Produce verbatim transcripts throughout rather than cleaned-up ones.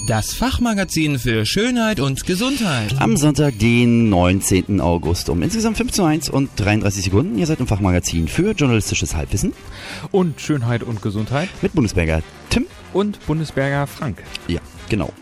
Das Fachmagazin für Schönheit und Gesundheit. Am Sonntag, den neunzehnten August um insgesamt fünfzehn Uhr eins und dreiunddreißig Sekunden. Ihr seid im Fachmagazin für journalistisches Halbwissen. Und Schönheit und Gesundheit. Mit Bundesberger Tim. Und Bundesberger Frank. Ja, genau.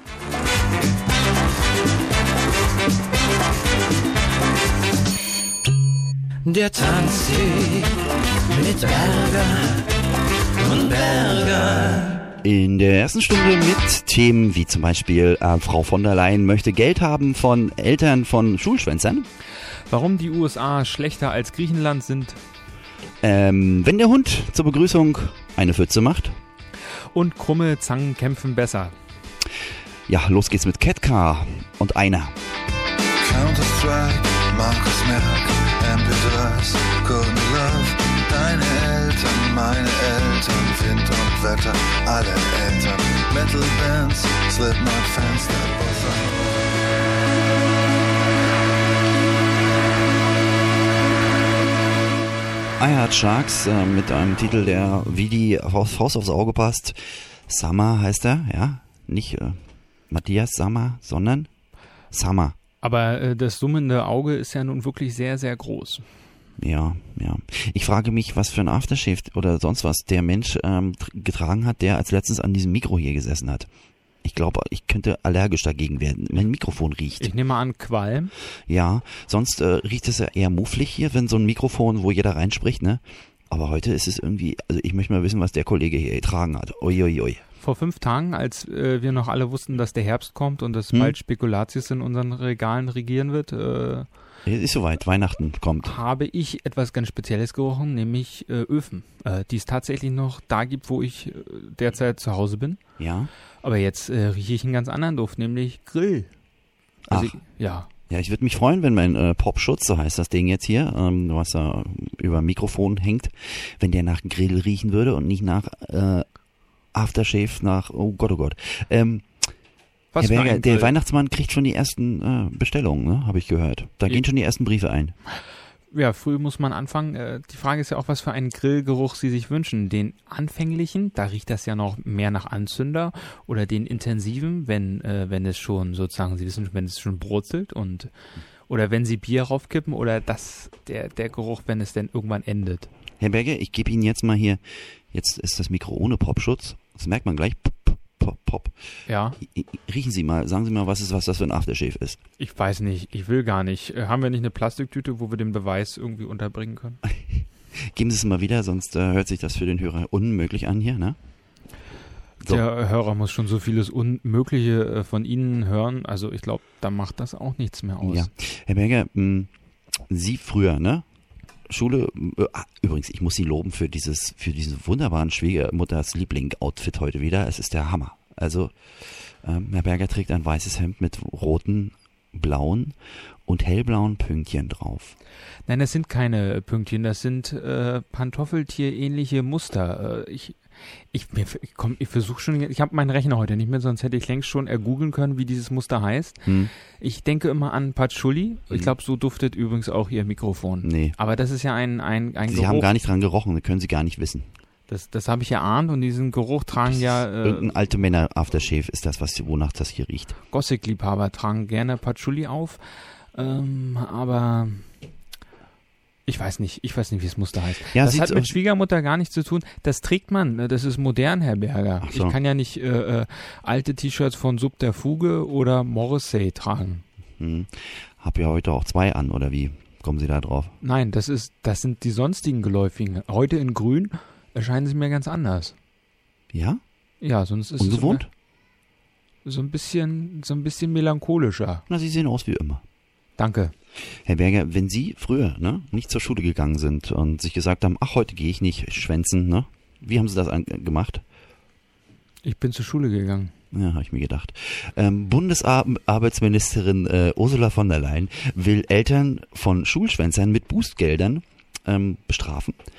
Der Tanzweg mit Berger und Berger. In der ersten Stunde mit Themen wie zum Beispiel äh, Frau von der Leyen möchte Geld haben von Eltern von Schulschwänzern. Warum die U S A schlechter als Griechenland sind. Ähm, wenn der Hund zur Begrüßung eine Pfütze macht. Und krumme Zangen kämpfen besser. Ja, los geht's mit Catcar und einer. Counter-Strike, Markus Merck, M P drei, Courtney Love, deine Eltern, meine Eltern, Wind und Wetter, alle Eltern, Metal-Bands, Slipknot-Fans, der Bossa. I Heart Sharks äh, mit einem Titel, der wie die Faust aufs Auge passt. Summer heißt er, ja, nicht äh, Matthias Sammer, sondern Summer. Aber äh, das summende Auge ist ja nun wirklich sehr, sehr groß. Ja, ja. Ich frage mich, was für ein Aftershave oder sonst was der Mensch ähm, getragen hat, der als letztens an diesem Mikro hier gesessen hat. Ich glaube, ich könnte allergisch dagegen werden, wenn ein Mikrofon riecht. Ich nehme an, Qualm. Ja, sonst äh, riecht es ja eher mufflig hier, wenn so ein Mikrofon, wo jeder reinspricht, ne? Aber heute ist es irgendwie, also ich möchte mal wissen, was der Kollege hier getragen hat. Uiuiui. Ui, ui. Vor fünf Tagen, als äh, wir noch alle wussten, dass der Herbst kommt und dass hm? bald Spekulatius in unseren Regalen regieren wird, äh, ist soweit, Weihnachten kommt. Habe ich etwas ganz Spezielles gerochen, nämlich äh, Öfen, äh, die es tatsächlich noch da gibt, wo ich äh, derzeit zu Hause bin. Ja. Aber jetzt äh, rieche ich einen ganz anderen Duft, nämlich Grill. Also Ach. Ich, ja. Ja, ich würde mich freuen, wenn mein äh, Popschutz, so heißt das Ding jetzt hier, ähm, was da über dem Mikrofon hängt, wenn der nach Grill riechen würde und nicht nach äh, Aftershave, nach, oh Gott, oh Gott. Ähm, Was Herr Berger, für ein der Grill? Weihnachtsmann kriegt schon die ersten äh, Bestellungen, ne? Habe ich gehört. Da Ja. gehen schon die ersten Briefe ein. Ja, früh muss man anfangen. Äh, die Frage ist ja auch, was für einen Grillgeruch Sie sich wünschen. Den anfänglichen, da riecht das ja noch mehr nach Anzünder, oder den intensiven, wenn äh, wenn es schon sozusagen, Sie wissen, wenn es schon brutzelt, und oder wenn Sie Bier raufkippen, oder das der der Geruch, wenn es denn irgendwann endet. Herr Berger, ich gebe Ihnen jetzt mal hier, jetzt ist das Mikro ohne Popschutz. Das merkt man gleich. Pop, pop, pop. Ja. I- i- Riechen Sie mal, sagen Sie mal, was ist, was das für ein Aftershave ist. Ich weiß nicht, ich will gar nicht. Äh, haben wir nicht eine Plastiktüte, wo wir den Beweis irgendwie unterbringen können? Geben Sie es mal wieder, sonst äh, hört sich das für den Hörer unmöglich an hier, ne? So. Der Hörer muss schon so vieles Unmögliche äh, von Ihnen hören. Also ich glaube, da macht das auch nichts mehr aus. Ja. Herr Berger, mh, Sie früher, ne? Schule, äh, ah, übrigens, ich muss Sie loben für dieses, für diesen wunderbaren Schwiegermutters Liebling-Outfit heute wieder. Es ist der Hammer. Also, ähm, Herr Berger trägt ein weißes Hemd mit roten, blauen und hellblauen Pünktchen drauf. Nein, das sind keine Pünktchen, das sind äh, Pantoffeltier-ähnliche Muster. Äh, ich ich, mir- ich, komm, ich versuche schon, ich habe meinen Rechner heute nicht mehr, sonst hätte ich längst schon ergoogeln können, wie dieses Muster heißt. Hm? Ich denke immer an Patchouli. Ich Hm. glaube, so duftet übrigens auch Ihr Mikrofon. Nee. Aber das ist ja ein, ein, ein Sie Geruch, haben gar nicht dran gerochen, das können Sie gar nicht wissen. das, das habe ich erahnt, und diesen Geruch tragen Das ja ist äh, irgendein alte Männer-Aftershave ist das, was, wonach das hier riecht. Gothic-Liebhaber tragen gerne Patchouli auf, ähm, aber ich weiß nicht, ich weiß nicht, wie das Muster heißt. Ja, das sieht hat so- mit Schwiegermutter gar nichts zu tun. Das trägt man, ne? Das ist modern, Herr Berger. Ach so. Ich kann ja nicht äh, äh, alte T-Shirts von Subterfuge oder Morrissey tragen. Hm. Hab ja heute auch zwei an, oder wie? Kommen Sie da drauf? Nein, das ist, das sind die sonstigen Geläufigen. Heute in Grün erscheinen sie mir ganz anders. Ja? Ja, sonst ist Ungewohnt? es so ein bisschen, so ein bisschen melancholischer. Na, Sie sehen aus wie immer. Danke. Herr Berger, wenn Sie früher ne, nicht zur Schule gegangen sind und sich gesagt haben, ach, heute gehe ich nicht schwänzen, ne? Wie haben Sie das an, gemacht? Ich bin zur Schule gegangen. Ja, habe ich mir gedacht. Ähm, Bundesarbeitsministerin äh, Ursula von der Leyen will Eltern von Schulschwänzern mit Bußgeldern ähm, bestrafen.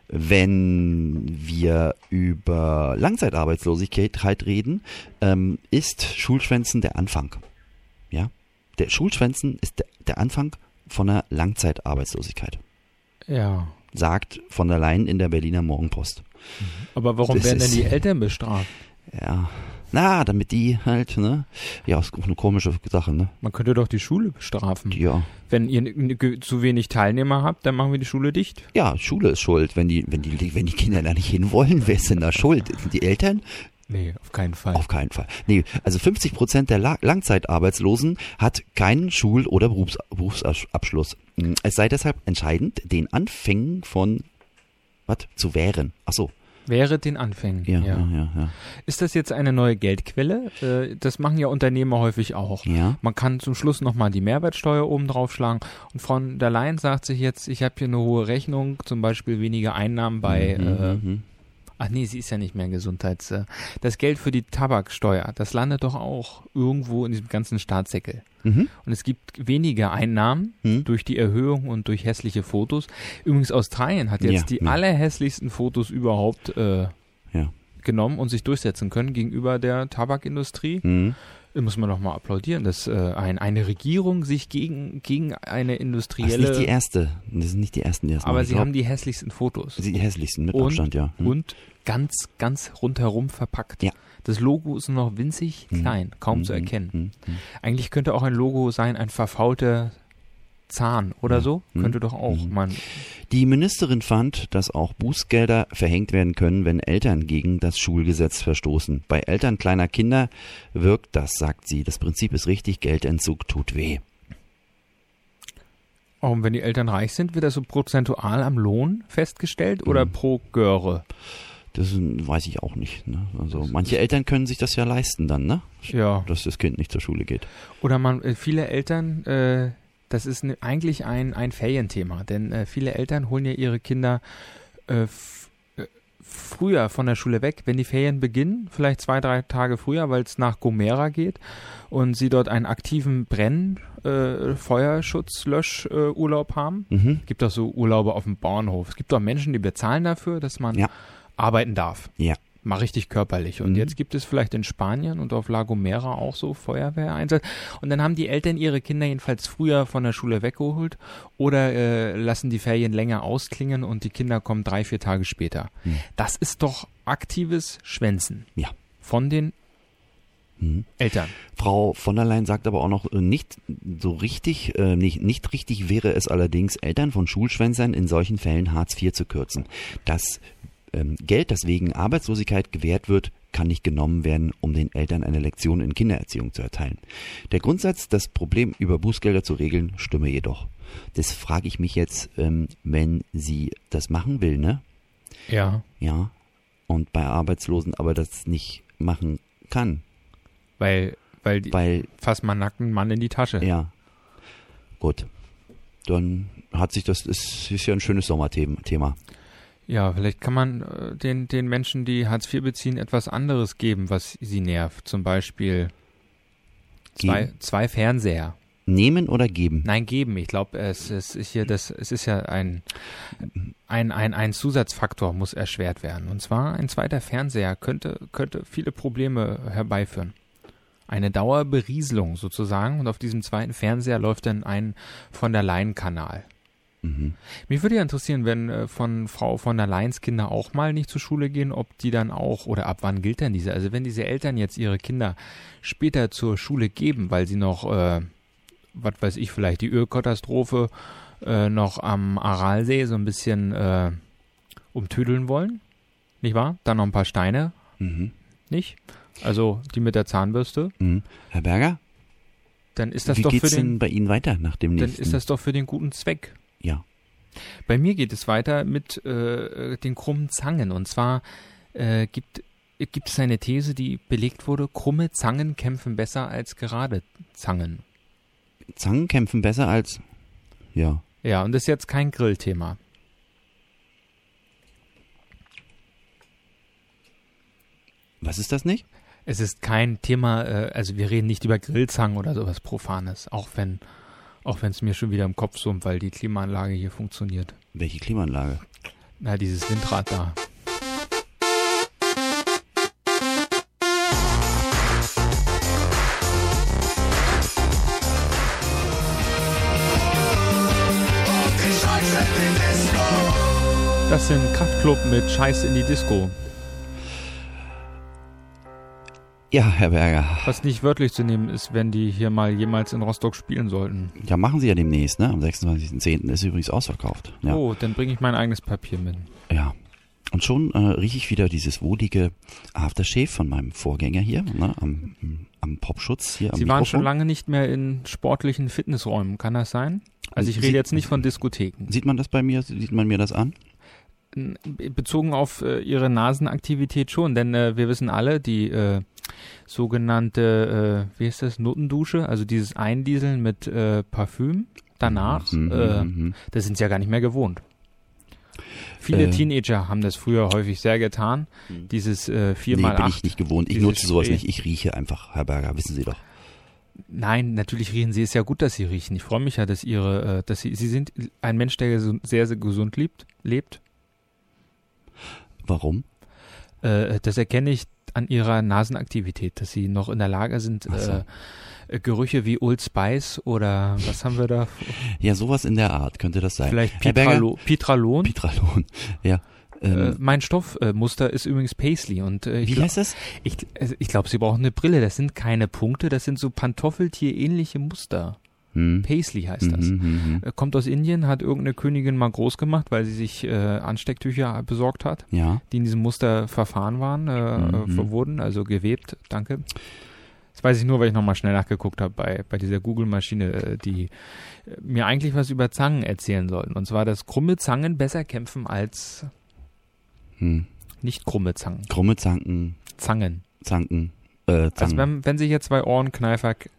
Wenn wir über Langzeitarbeitslosigkeit reden, ähm, ist Schulschwänzen der Anfang. Ja, der Schulschwänzen ist der, der Anfang von einer Langzeitarbeitslosigkeit, Ja. sagt von der Leyen in der Berliner Morgenpost. Aber warum Das werden denn ist- die Eltern bestraft? Ja, Na, damit die halt, ne? Ja, ist eine komische Sache, ne? Man könnte doch die Schule bestrafen. Ja. Wenn ihr n- n- zu wenig Teilnehmer habt, dann machen wir die Schule dicht. Ja, Schule ist schuld. Wenn die, wenn die, wenn die Kinder da nicht hinwollen, wer ist denn da schuld? Sind die Eltern? Nee, auf keinen Fall. Auf keinen Fall. Nee, also fünfzig Prozent der La- Langzeitarbeitslosen hat keinen Schul- oder Berufs- Berufsabschluss. Es sei deshalb entscheidend, den Anfängen von, was, zu wehren. Ach so. Wäre den Anfängen. Ja, Ja. ja, ja, ja. Ist das jetzt eine neue Geldquelle? Äh, Das machen ja Unternehmer häufig auch. Ja. Man kann zum Schluss nochmal die Mehrwertsteuer oben draufschlagen. Und von der Leyen sagt sich jetzt, ich habe hier eine hohe Rechnung, zum Beispiel weniger Einnahmen bei, Mhm, äh, mhm. ach nee, sie ist ja nicht mehr Gesundheits... Äh, das Geld für die Tabaksteuer, das landet doch auch irgendwo in diesem ganzen Staatssäckel. Mhm. Und es gibt weniger Einnahmen Mhm. durch die Erhöhung und durch hässliche Fotos. Übrigens, Australien hat jetzt Ja, die ja. allerhässlichsten Fotos überhaupt äh, Ja. genommen und sich durchsetzen können gegenüber der Tabakindustrie. Mhm. Da muss man doch mal applaudieren, dass äh, ein, eine Regierung sich gegen, gegen eine Das ist industrielle... nicht die erste. Das sind nicht die ersten, die das aber machen. sie Ich glaub, haben die hässlichsten Fotos. sie die hässlichsten mit Und- Abstand, ja. Hm. Und ganz, ganz rundherum verpackt. Ja. Das Logo ist noch winzig Mhm. klein, kaum Mhm, zu erkennen. mhm, mhm. Eigentlich könnte auch ein Logo sein, ein verfaulter Zahn oder Ja. so. Mhm. Könnte doch auch. Mhm. Man, Die Ministerin fand, dass auch Bußgelder verhängt werden können, wenn Eltern gegen das Schulgesetz verstoßen. Bei Eltern kleiner Kinder wirkt das, sagt sie. Das Prinzip ist richtig, Geldentzug tut weh. oh, und wenn die Eltern reich sind, wird das so prozentual am Lohn festgestellt oder Mhm. pro Göre? Das ist- weiß ich auch nicht. Ne? Also manche Eltern können sich das ja leisten dann, ne? Ja. Dass das Kind nicht zur Schule geht. Oder man, äh, viele Eltern, äh, das ist ne, eigentlich ein, ein Ferienthema, denn äh, viele Eltern holen ja ihre Kinder äh, f- äh, früher von der Schule weg, wenn die Ferien beginnen, vielleicht zwei, drei Tage früher, weil es nach Gomera geht und sie dort einen aktiven Brenn-, äh, Feuerschutzlöschurlaub äh, Urlaub haben. Mhm. Es gibt auch so Urlaube auf dem Bauernhof. Es gibt auch Menschen, die bezahlen dafür, dass man Ja. arbeiten darf. Ja. Mal richtig körperlich. Und Mhm. jetzt gibt es vielleicht in Spanien und auf La Gomera auch so Feuerwehreinsatz. Und dann haben die Eltern ihre Kinder jedenfalls früher von der Schule weggeholt oder äh, lassen die Ferien länger ausklingen und die Kinder kommen drei, vier Tage später. Mhm. Das ist doch aktives Schwänzen Ja. von den Mhm. Eltern. Frau von der Leyen sagt aber auch noch, äh, nicht so richtig, äh, nicht, nicht richtig wäre es allerdings, Eltern von Schulschwänzern in solchen Fällen Hartz vier zu kürzen. Das ähm, Geld, das wegen Arbeitslosigkeit gewährt wird, kann nicht genommen werden, um den Eltern eine Lektion in Kindererziehung zu erteilen. Der Grundsatz, das Problem über Bußgelder zu regeln, stimme jedoch. Das frage ich mich jetzt, ähm, wenn sie das machen will, ne? Ja. Ja. Und bei Arbeitslosen aber das nicht machen kann, Weil, weil die weil fass mal nackten Mann in die Tasche. Ja, gut. Dann hat sich das, ist, ist ja ein schönes Sommerthema. Ja, vielleicht kann man äh, den, den Menschen, die Hartz vier beziehen, etwas anderes geben, was sie nervt. Zum Beispiel zwei, Geben? zwei Fernseher. Nehmen oder geben? Nein, geben. Ich glaube, es, es ist hier das, es ist ja ein, ein, ein, ein Zusatzfaktor muss erschwert werden. Und zwar ein zweiter Fernseher könnte, könnte viele Probleme herbeiführen. Eine Dauerberieselung sozusagen. Und auf diesem zweiten Fernseher läuft dann ein von der Leyen-Kanal. Mhm. Mich würde ja interessieren, wenn äh, von Frau von der Leyen's Kinder auch mal nicht zur Schule gehen, ob die dann auch, oder ab wann gilt denn diese? Also wenn diese Eltern jetzt ihre Kinder später zur Schule geben, weil sie noch, äh, was weiß ich, vielleicht die Ölkatastrophe äh, noch am Aralsee so ein bisschen äh, umtüdeln wollen, nicht wahr? Dann noch ein paar Steine, Mhm. nicht? Also die mit der Zahnbürste, Mhm. Herr Berger, dann ist das wie doch für geht's denn den, bei Ihnen weiter nach dem dann nächsten? ist das doch für den guten Zweck. Ja. Bei mir geht es weiter mit äh, den krummen Zangen. Und zwar äh, gibt, gibt es eine These, die belegt wurde, krumme Zangen kämpfen besser als gerade Zangen. Zangen kämpfen besser als, ja. Ja, und das ist jetzt kein Grillthema. Was ist das nicht? Es ist kein Thema, äh, also wir reden nicht über Grillzangen oder sowas Profanes, auch wenn auch wenn es mir schon wieder im Kopf summt, weil die Klimaanlage hier funktioniert. Welche Klimaanlage? Na, dieses Windrad da. Das sind Kraftklub mit Scheiß in die Disco. Ja, Herr Berger. Was nicht wörtlich zu nehmen ist, wenn die hier mal jemals in Rostock spielen sollten. Ja, machen sie ja demnächst, ne? Am sechsundzwanzigsten zehnten ist übrigens ausverkauft. Ja. Oh, dann bringe ich mein eigenes Papier mit. Ja. Und schon äh, rieche ich wieder dieses wohlige Aftershave von meinem Vorgänger hier, ne? Am, am Popschutz hier am Sie Mikrofon. waren schon lange nicht mehr in sportlichen Fitnessräumen, kann das sein? Also ich rede Sie- jetzt nicht von Diskotheken. Sieht man das bei mir? Sieht man mir das an? Bezogen auf äh, Ihre Nasenaktivität schon, denn äh, wir wissen alle, die äh, sogenannte, äh, wie heißt das, Nuttendusche, also dieses Eindieseln mit äh, Parfüm danach, Mhm, äh, mhm. das sind sie ja gar nicht mehr gewohnt. Viele Äh. Teenager haben das früher häufig sehr getan, dieses äh, vier Nee, mal bin acht. ich nicht gewohnt. Ich dieses nutze sowas Spray. nicht. Ich rieche einfach, Herr Berger, wissen Sie doch. Nein, natürlich riechen sie. Ist ja gut, dass sie riechen. Ich freue mich ja, dass ihre, äh, dass sie, sie sind ein Mensch, der gesu- sehr, sehr gesund lebt, lebt. Warum? Äh, das erkenne ich an ihrer Nasenaktivität, dass sie noch in der Lage sind, Ach so. äh, äh, Gerüche wie Old Spice oder was haben wir da? Ja, sowas in der Art könnte das sein. Vielleicht Herr Berger? Pitralo Pitralon. Pitralon. Ja. Ähm, Äh, mein Stoffmuster ist übrigens Paisley und äh, ich wie glaub- heißt das? Ich, also ich glaube, sie brauchen eine Brille. Das sind keine Punkte, das sind so Pantoffeltier-ähnliche Muster. Hm. Paisley heißt das. Mhm, mhm, Äh, Kommt aus Indien, hat irgendeine Königin mal groß gemacht, weil sie sich äh, Anstecktücher besorgt hat, mhm. Ja. die in diesem Muster verfahren waren, äh, Mhm. äh, wurden, also gewebt. Danke. Das weiß ich nur, weil ich nochmal schnell nachgeguckt habe bei, bei dieser Google-Maschine, äh, die äh, mir eigentlich was über Zangen erzählen sollten. Und zwar, dass krumme Zangen besser kämpfen als Hm. nicht krumme Zangen. Krumme Zanken, Zangen. Zanken, äh, Zangen Also wenn, wenn sich jetzt zwei Ohrenkneifer k-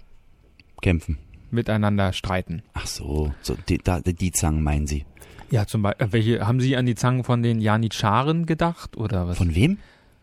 kämpfen. miteinander streiten. Ach so, so die, da, die Zangen meinen Sie. Ja, zum Beispiel, welche, haben Sie an die Zangen von den Janitscharen gedacht oder was? Von wem?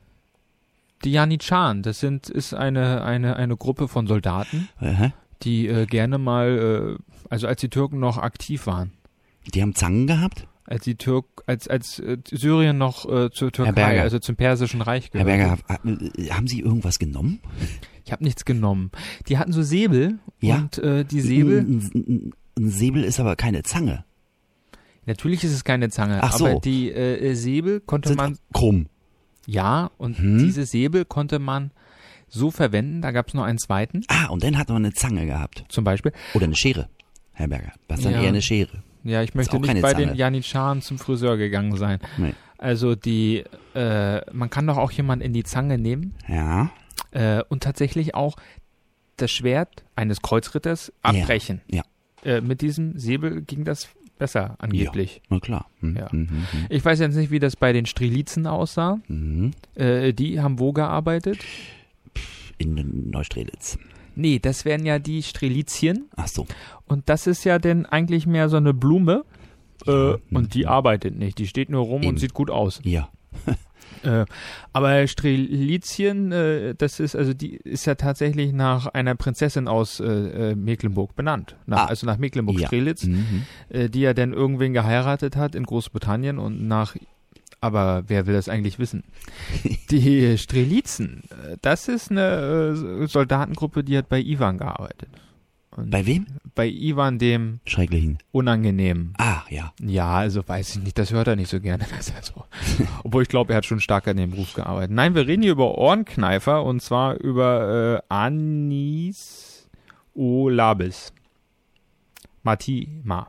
Die Janitscharen, das sind, ist eine, eine, eine Gruppe von Soldaten, Äh, die äh, gerne mal, äh, also als die Türken noch aktiv waren, die haben Zangen gehabt? als die Türk, als, als äh, Syrien noch äh, zur Türkei, Berger. also zum Persischen Reich Herr gehörte. Berger, äh, haben Sie irgendwas genommen? Ich habe nichts genommen. Die hatten so Säbel Ja. und äh, die Säbel, Ein, ein, ein Säbel ist aber keine Zange. natürlich ist es keine Zange, Ach so. aber die äh, Säbel konnte Sind man, krumm. ja, und Hm. diese Säbel konnte man so verwenden, da gab es noch einen zweiten, Ah, und dann hat man eine Zange gehabt. zum Beispiel. Oder eine Schere, Herr Berger. Was dann Ja. eher eine Schere? Ja, ich möchte auch nicht keine bei Zange. den Janitscharen zum Friseur gegangen sein. Nee. Also die, äh, man kann doch auch jemanden in die Zange nehmen Ja, äh, und tatsächlich auch das Schwert eines Kreuzritters abbrechen. ja. Äh, mit diesem Säbel ging das besser angeblich. na klar. Hm, Ja. hm, hm, hm. Ich weiß jetzt nicht, wie das bei den Strelitzen aussah. Mhm. Äh, die haben wo gearbeitet? In Neustrelitz. Nee, das wären ja die Strelizien. Ach so. Und das ist ja dann eigentlich mehr so eine Blume. Äh, Ja. und die arbeitet nicht. Die steht nur rum Eben. und sieht gut aus. Ja. Äh, aber Strelizien, äh, das ist also die ist ja tatsächlich nach einer Prinzessin aus äh, äh, Mecklenburg benannt. Nach, Ah. Also nach Mecklenburg-Strelitz, Mhm. äh, die ja dann irgendwen geheiratet hat in Großbritannien und nach, aber wer will das eigentlich wissen? Die Strelizen, äh, das ist eine äh, Soldatengruppe, die hat bei Iwan gearbeitet. Und Bei wem? bei Iwan dem Schrecklichen. Unangenehmen. Ah, ja. Ja, also weiß ich nicht, das hört er nicht so gerne. Das ist also, obwohl ich glaube, er hat schon stark an dem Beruf gearbeitet. Nein, wir reden hier über Ohrenkneifer und zwar über äh, Anis Olabis. Matima.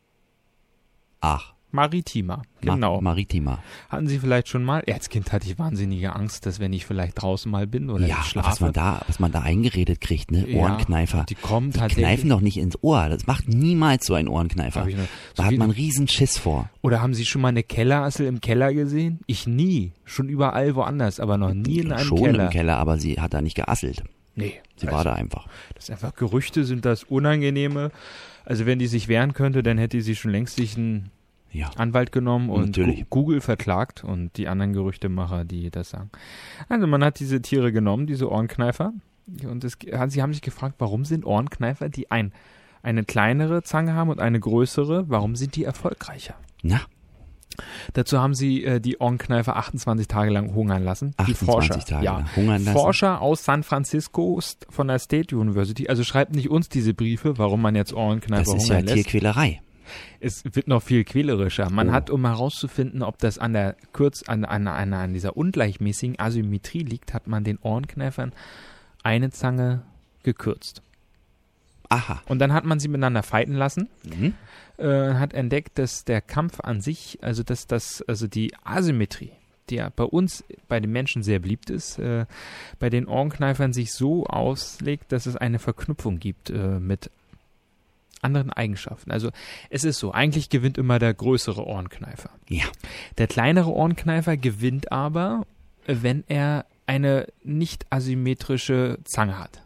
Ach. Maritima, genau. Ma Maritima. Hatten Sie vielleicht schon mal, als Kind hatte ich wahnsinnige Angst, dass wenn ich vielleicht draußen mal bin oder Ja, schlafe, was man da, was man da eingeredet kriegt, ne? Ja, Ohrenkneifer. die kommen Die tatsächlich. kneifen doch nicht ins Ohr. Das macht niemals so ein Ohrenkneifer. Hab ich noch- Da so hat wie- man riesen Schiss vor. Oder haben Sie schon mal eine Kellerassel im Keller gesehen? Ich nie. Schon überall woanders, aber noch nie in einem Schon Keller. im Keller, aber sie hat da nicht geasselt. Nee. Sie also, war da einfach. Das ist einfach Gerüchte, sind das unangenehme. Also wenn die sich wehren könnte, dann hätte sie schon längst sich einen Ja. Anwalt genommen und Natürlich. Gu- Google verklagt und die anderen Gerüchtemacher, die das sagen. Also man hat diese Tiere genommen, diese Ohrenkneifer. Und es, sie haben sich gefragt, warum sind Ohrenkneifer, die ein, eine kleinere Zange haben und eine größere, warum sind die erfolgreicher? Na, Dazu haben sie äh, die Ohrenkneifer achtundzwanzig Tage lang hungern lassen. Die achtundzwanzig Forscher, Tage ja. lang hungern lassen. Forscher aus San Francisco von der State University, also schreibt nicht uns diese Briefe, warum man jetzt Ohrenkneifer Das ist ja hungern lässt. Tierquälerei. Es wird noch viel quälerischer. Man Oh. hat, um herauszufinden, ob das an der Kürz, an, an, an, an dieser ungleichmäßigen Asymmetrie liegt, hat man den Ohrenkneifern eine Zange gekürzt. Aha. Und dann hat man sie miteinander fighten lassen, Mhm. äh, hat entdeckt, dass der Kampf an sich, also dass das, also die Asymmetrie, die ja bei uns, bei den Menschen sehr beliebt ist, äh, bei den Ohrenkneifern sich so auslegt, dass es eine Verknüpfung gibt äh, mit anderen Eigenschaften. Also es ist so, eigentlich gewinnt immer der größere Ohrenkneifer. Ja. Der kleinere Ohrenkneifer gewinnt aber, äh, wenn er eine nicht asymmetrische Zange hat,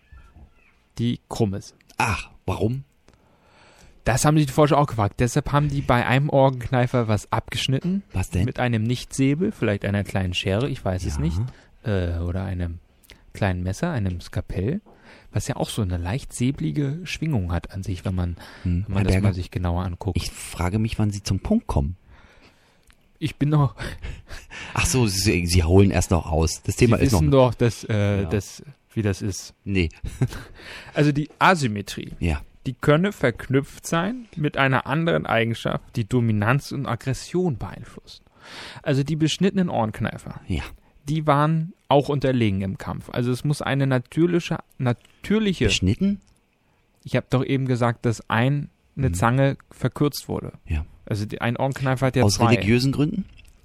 die krumm ist. Ach, warum? Das haben sich die Forscher auch gefragt. Deshalb haben die bei einem Ohrenkneifer was abgeschnitten. Was denn? Mit einem Nichtsäbel, vielleicht einer kleinen Schere, ich weiß es Ja. nicht. Äh, oder einem kleinen Messer, einem Skalpell, was ja auch so eine leicht säblige Schwingung hat an sich, wenn man, Hm, wenn man Herr das Berger, mal sich genauer anguckt. ich frage mich, wann Sie zum Punkt kommen. Ich bin noch, Ach so, Sie, Sie holen erst noch aus. Das Sie Thema ist noch... wissen doch, dass, äh, Ja. das, wie das ist. Nee, Also die Asymmetrie, ja. die könne verknüpft sein mit einer anderen Eigenschaft, die Dominanz und Aggression beeinflusst. Also die beschnittenen Ohrenkneifer, Ja. die waren auch unterlegen im Kampf. Also es muss eine natürliche, natürliche, Beschnitten? ich habe doch eben gesagt, dass ein, eine Mhm. Zange verkürzt wurde. Ja. Also die, ein Ohrenkneifer hat ja Aus zwei. religiösen Gründen?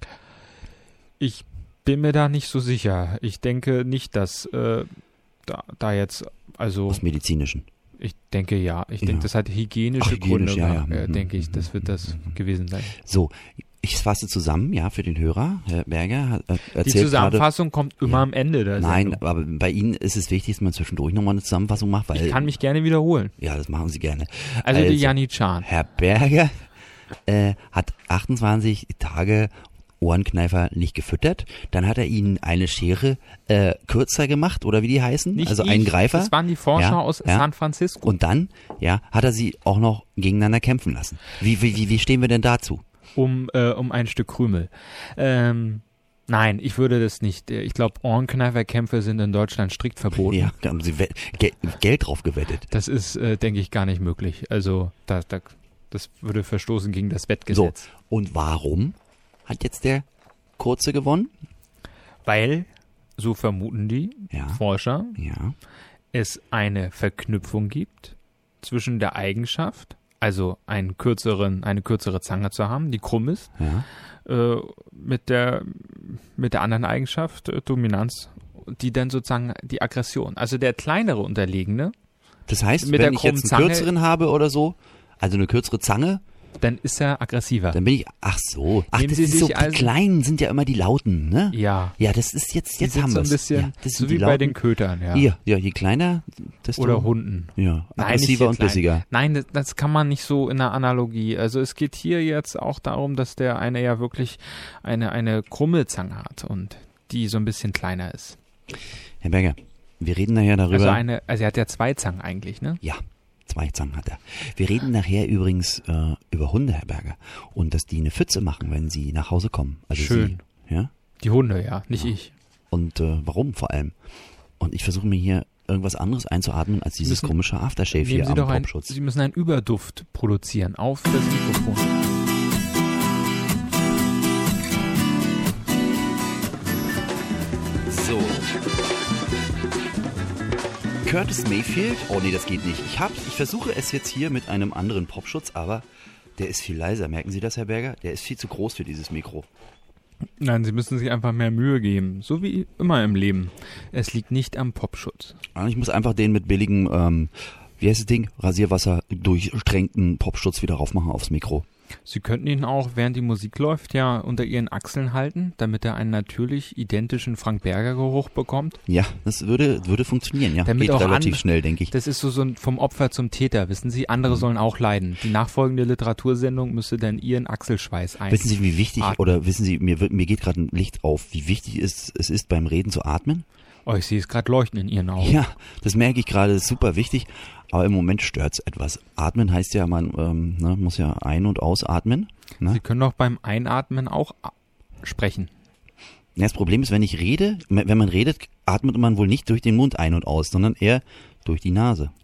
Ich bin mir da nicht so sicher. Ich denke nicht, dass äh, da, da jetzt, also Aus medizinischen. ich denke ja. Ich Ja. denke, das hat hygienische Ach, hygienisch, Gründe. ja, gehabt. ja. Äh, Mhm, denke ich, mhm, das wird das mhm, gewesen sein. So, ich fasse zusammen, ja, für den Hörer. Herr Berger hat äh, Die erzählt gerade... Zusammenfassung kommt immer Ja. am Ende der Nein, Sendung. aber bei Ihnen ist es wichtig, dass man zwischendurch nochmal eine Zusammenfassung macht, weil... Ich kann mich gerne wiederholen. Ja, das machen Sie gerne. Also, die Janitschan. Herr Berger äh, hat achtundzwanzig Tage Ohrenkneifer nicht gefüttert. Dann hat er ihnen eine Schere äh, kürzer gemacht, oder wie die heißen, Nicht also ich, einen Greifer. Das waren die Forscher Ja, aus ja. San Francisco. Und dann, ja, hat er sie auch noch gegeneinander kämpfen lassen. Wie, wie, wie, wie stehen wir denn dazu? um, äh, um ein Stück Krümel. Ähm, nein, ich würde das nicht. Ich glaube, Ohrenkneiferkämpfe sind in Deutschland strikt verboten. Ja, da haben sie we- Gel Geld drauf gewettet. Das ist, äh, denke ich, gar nicht möglich. Also, da, da, das würde verstoßen gegen das Wettgesetz. Und warum hat jetzt der Kurze gewonnen? Weil, so vermuten die Ja. Forscher, Ja. es eine Verknüpfung gibt zwischen der Eigenschaft, also einen kürzeren, eine kürzere Zange zu haben, die krumm ist, Ja. äh, mit der mit der anderen Eigenschaft, äh, Dominanz, die dann sozusagen die Aggression. Also der kleinere Unterlegene, Das heißt, Mit der wenn ich krummen jetzt einen Zange- kürzeren habe oder so, also eine kürzere Zange, dann ist er aggressiver. dann bin ich, ach so, ach, Nehmen das Sie ist sich so, die also- Kleinen sind ja immer die Lauten, ne? Ja, Ja, das ist jetzt, die jetzt sind haben so wir ein es. bisschen ja, das so sind wie die bei Lauten. den Kötern, ja. Ja, ja, je kleiner, desto Oder Hunden. ja, Nein, nicht aggressiver hier und klein. bissiger. Nein, das, das kann man nicht so in der Analogie. Also es geht hier jetzt auch darum, dass der eine ja wirklich eine, eine krumme Zange hat und die so ein bisschen kleiner ist. Herr Berger, wir reden nachher darüber. Also eine, also er hat ja zwei Zangen eigentlich, ne? Ja, zwei Zangen hat er. Wir reden nachher übrigens äh, über Hunde, Herr Berger. Und dass die eine Pfütze machen, wenn sie nach Hause kommen. Also Schön. Sie, ja? Die Hunde, ja, nicht ich. Und äh, warum vor allem? Und ich versuche mir hier irgendwas anderes einzuatmen als dieses Müssen- komische Aftershave Nehmen hier Sie am doch ein, Popschutz. Sie müssen einen Überduft produzieren auf das Mikrofon. So. Curtis Mayfield. Oh nee, das geht nicht. Ich hab, ich versuche es jetzt hier mit einem anderen Popschutz, aber der ist viel leiser. Merken Sie das, Herr Berger? Der ist viel zu groß für dieses Mikro. Nein, Sie müssen sich einfach mehr Mühe geben. So wie immer im Leben. Es liegt nicht am Popschutz. Und ich muss einfach den mit billigem, ähm, wie heißt das Ding? Rasierwasser durchstrengten Popschutz wieder raufmachen aufs Mikro. Sie könnten ihn auch, während die Musik läuft, ja unter Ihren Achseln halten, damit er einen natürlich identischen Frank-Berger-Geruch bekommt. Ja, das würde, würde funktionieren, ja. Damit Geht auch relativ an- schnell, denke ich. Das ist so, so ein vom Opfer zum Täter, wissen Sie? Andere sollen auch leiden. Die nachfolgende Literatursendung müsste dann Ihren Achselschweiß ein. Wissen Sie, wie wichtig, atmen. oder wissen Sie, mir, wird- mir geht gerade ein Licht auf, wie wichtig es, es ist, beim Reden zu atmen? Oh, ich sehe es gerade leuchten in Ihren Augen. Ja, das merke ich gerade, das ist super wichtig, aber im Moment stört's etwas. Atmen heißt ja, man ähm, ne, muss ja ein- und ausatmen. Ne? Sie können doch beim Einatmen auch a- sprechen. Ja, das Problem ist, wenn ich rede, wenn man redet, atmet man wohl nicht durch den Mund ein und aus, sondern eher durch die Nase.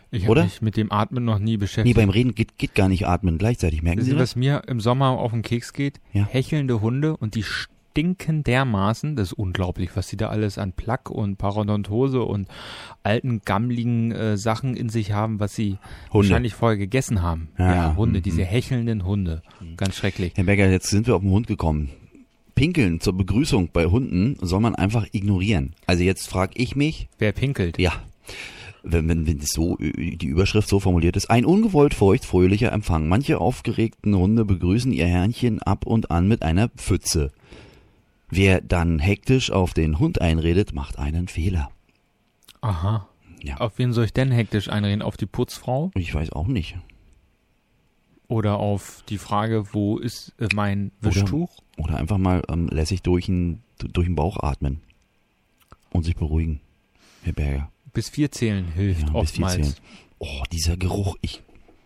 Ich habe Oder? mich mit dem Atmen noch nie Nee, beschäftigt. beim Reden geht, geht gar nicht atmen gleichzeitig. Merken Wissen Sie Sie, das? was mir im Sommer auf den Keks geht? Ja. Hechelnde Hunde und die stinken dermaßen. Das ist unglaublich, was die da alles an Plaque und Parodontose und alten, gammligen äh, Sachen in sich haben, was sie Hunde. wahrscheinlich vorher gegessen haben. Ja, Ja, Hunde, mhm. diese hechelnden Hunde. Ganz schrecklich. Herr Berger, jetzt sind wir auf den Hund gekommen. Pinkeln zur Begrüßung bei Hunden soll man einfach ignorieren. Also jetzt frage ich mich, Wer pinkelt? ja, wenn, wenn, wenn es so die Überschrift so formuliert ist, ein ungewollt feucht fröhlicher Empfang. Manche aufgeregten Hunde begrüßen ihr Herrchen ab und an mit einer Pfütze. Wer dann hektisch auf den Hund einredet, macht einen Fehler. Aha. Ja. Auf wen soll ich denn hektisch einreden? Auf die Putzfrau? Ich weiß auch nicht. Oder auf die Frage, wo ist äh, mein Wischtuch? Oder einfach mal ähm, lässig durch den, durch den Bauch atmen und sich beruhigen, Herr Berger. Bis vier zählen hilft Ja, bis vier oftmals. zählen. Oh, dieser Geruch. Ich,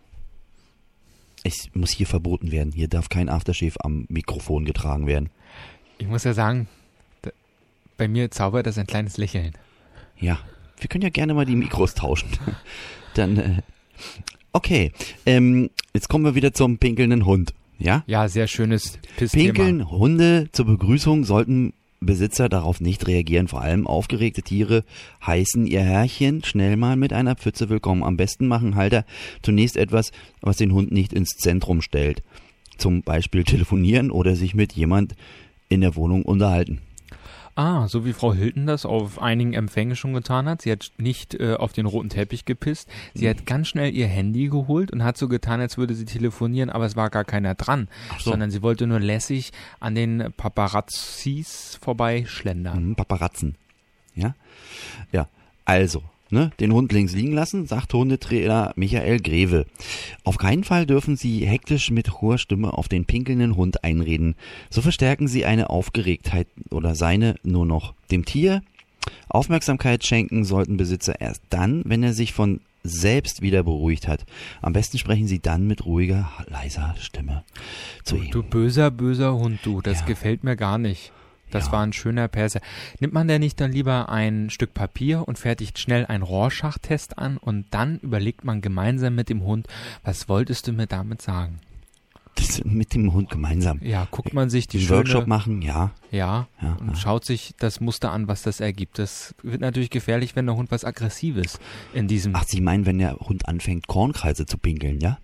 es muss hier verboten werden. Hier darf kein Aftershave am Mikrofon getragen werden. Ich muss ja sagen, da, bei mir zaubert das ein kleines Lächeln. Ja, wir können ja gerne mal die Mikros tauschen. Dann, äh, okay. Ähm, jetzt kommen wir wieder zum pinkelnden Hund. Ja? Ja, sehr schönes Pissthema. Pinkeln Hunde zur Begrüßung sollten Besitzer darauf nicht reagieren. Vor allem aufgeregte Tiere heißen ihr Herrchen schnell mal mit einer Pfütze willkommen. Am besten machen Halter zunächst etwas, was den Hund nicht ins Zentrum stellt. Zum Beispiel telefonieren oder sich mit jemand in der Wohnung unterhalten. Ah, so wie Frau Hilton das auf einigen Empfängen schon getan hat. Sie hat nicht äh, auf den roten Teppich gepisst. Sie hat ganz schnell ihr Handy geholt und hat so getan, als würde sie telefonieren, aber es war gar keiner dran. Ach so. Sondern sie wollte nur lässig an den Paparazzis vorbeischlendern. Mhm, Paparatzen. Ja? Ja, also, ne, den Hund links liegen lassen, sagt Hundetrainer Michael Greve. Auf keinen Fall dürfen Sie hektisch mit hoher Stimme auf den pinkelnden Hund einreden. So verstärken Sie eine Aufgeregtheit oder seine nur noch. Dem Tier Aufmerksamkeit schenken sollten Besitzer erst dann, wenn er sich von selbst wieder beruhigt hat. Am besten sprechen Sie dann mit ruhiger, leiser Stimme zu ihm. Du böser, böser Hund, du, das Ja. gefällt mir gar nicht. Das Ja. war ein schöner Perser. Nimmt man denn nicht dann lieber ein Stück Papier und fertigt schnell einen Rorschach-Test an und dann überlegt man gemeinsam mit dem Hund, was wolltest du mir damit sagen? Das mit dem Hund gemeinsam. Ja, guckt man sich die Den schöne, Workshop machen, ja. ja, Ja, und ja. schaut sich das Muster an, was das ergibt. Das wird natürlich gefährlich, wenn der Hund was Aggressives in diesem, Ach, Sie meinen, wenn der Hund anfängt, Kornkreise zu pinkeln, ja?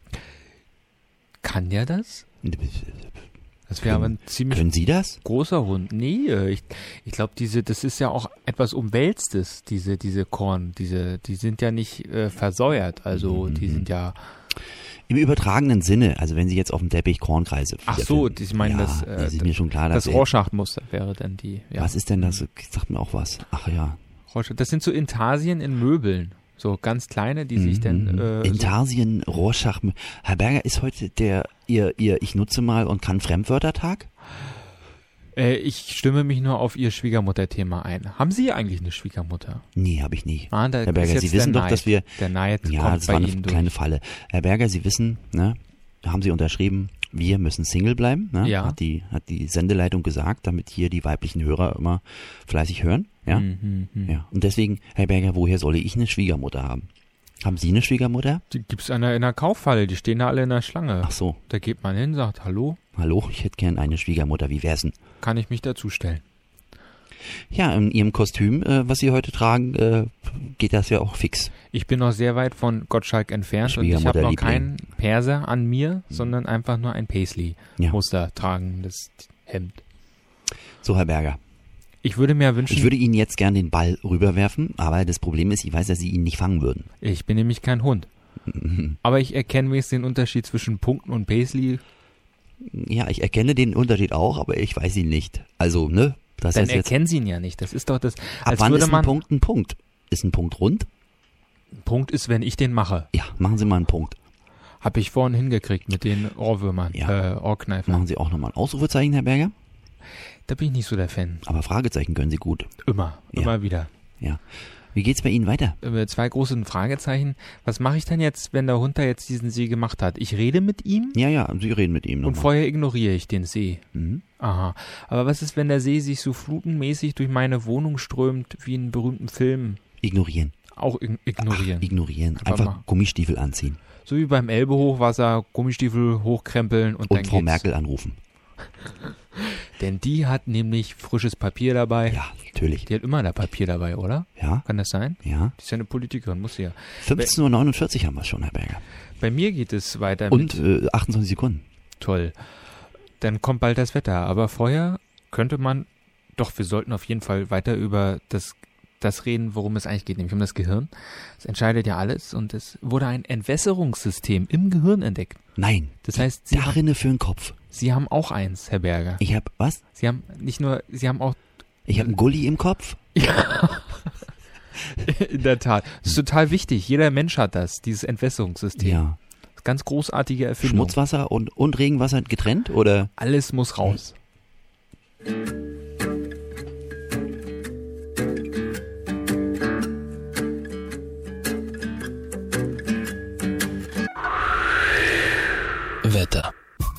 kann der das? Das wäre aber ein ziemlich Können Sie das? großer Hund. Nee, äh, ich, ich glaube, diese, das ist ja auch etwas Umwälztes, diese, diese Korn, diese, die sind ja nicht äh, versäuert, also die sind ja, Im übertragenen Sinne, also wenn Sie jetzt auf dem Teppich Kornkreise ach so, wiederfinden. ich meine, ja, das, äh, das ist mir schon klar, dass das Rorschach-Muster wäre dann die, ja. Was ist denn das? Sagt mir auch was. Ach ja. Rorschach, das sind so Intarsien in Möbeln, so ganz kleine, die sich dann, äh, so, Intarsien, Rorschach. Herr Berger, ist heute der ihr ihr ich nutze mal und kann Fremdwörtertag? äh, ich stimme mich nur auf Ihr Schwiegermutter-Thema ein. Haben Sie eigentlich eine Schwiegermutter? Nee, habe ich nie. Ah, da Herr ist Berger, jetzt Sie wissen der doch, Neid. dass wir Der Neid ja, kommt das bei war eine Ihnen kleine durch. Falle. Herr Berger, Sie wissen, ne? Haben Sie unterschrieben, wir müssen Single bleiben, ne? Ja. Hat die hat die Sendeleitung gesagt, damit hier die weiblichen Hörer immer fleißig hören, ja? Mhm, mhm. Ja. Und deswegen, Herr Berger, woher soll ich eine Schwiegermutter haben? Haben Sie eine Schwiegermutter? Die gibt's einer in der Kaufhalle, die stehen da alle in der Schlange. Ach so. Da geht man hin, sagt, hallo, Hallo, ich hätte gern eine Schwiegermutter. Wie wär's denn? kann ich mich dazustellen? Ja, in Ihrem Kostüm, äh, was Sie heute tragen, äh, geht das ja auch fix. Ich bin noch sehr weit von Gottschalk entfernt und ich habe noch Schwiegermutterliebling. keinen Perser an mir, sondern einfach nur ein Paisley-Muster Ja. tragendes Hemd. So, Herr Berger. Ich würde mir wünschen, Ich würde Ihnen jetzt gern den Ball rüberwerfen, aber das Problem ist, ich weiß, dass Sie ihn nicht fangen würden. ich bin nämlich kein Hund. Aber ich erkenne wenigstens den Unterschied zwischen Punkten und Paisley. Ja, ich erkenne den Unterschied auch, aber ich weiß ihn nicht. Also, ne? Das Dann heißt jetzt, erkennen sie ihn ja nicht. Das ist doch das, ab als wann würde ist ein man, Punkt ein Punkt? Ist ein Punkt rund? Punkt ist, wenn ich den mache. Ja, machen Sie mal einen Punkt. Habe ich vorhin hingekriegt mit den Ohrwürmern, Ja. äh, Ohrkneifern. Machen Sie auch nochmal ein Ausrufezeichen, Herr Berger? Da bin ich nicht so der Fan. Aber Fragezeichen können Sie gut. Immer, Ja. immer wieder. Ja. Wie geht's bei Ihnen weiter? Äh, Zwei große Fragezeichen. Was mache ich denn jetzt, wenn der Hund da jetzt diesen See gemacht hat? Ich rede mit ihm Ja, ja, Sie reden mit ihm und nochmal. vorher ignoriere ich den See. Mhm. Aha. Aber was ist, wenn der See sich so flutenmäßig durch meine Wohnung strömt, wie in berühmten Filmen? Ignorieren. auch ignorieren. Ach, ignorieren. Einfach Einfach mal. Gummistiefel anziehen. So wie beim Elbe-Hochwasser, Gummistiefel hochkrempeln und, Und dann Frau geht's. Merkel anrufen. Denn die hat nämlich frisches Papier dabei. Ja, natürlich. Die hat immer da Papier dabei, oder? Ja, Kann das sein? ja. Die ist ja eine Politikerin, muss sie ja. fünfzehn Uhr neunundvierzig haben wir schon, Herr Berger. Bei mir geht es weiter Und mit äh, achtundzwanzig Sekunden. toll. Dann kommt bald das Wetter. Aber vorher könnte man, doch, wir sollten auf jeden Fall weiter über das, das reden, worum es eigentlich geht, nämlich um das Gehirn. Es entscheidet ja alles und es wurde ein Entwässerungssystem im Gehirn entdeckt. Nein. Das heißt, Sie haben, Darinne für den Kopf. Sie haben auch eins, Herr Berger. Ich habe was? Sie haben nicht nur, Sie haben auch, Ich habe einen Gulli im Kopf. ja, in der Tat. Das ist total wichtig. Jeder Mensch hat das, dieses Entwässerungssystem. Ja. Ganz großartige Erfindung. Schmutzwasser und, und Regenwasser getrennt oder? Alles muss raus. Wetter.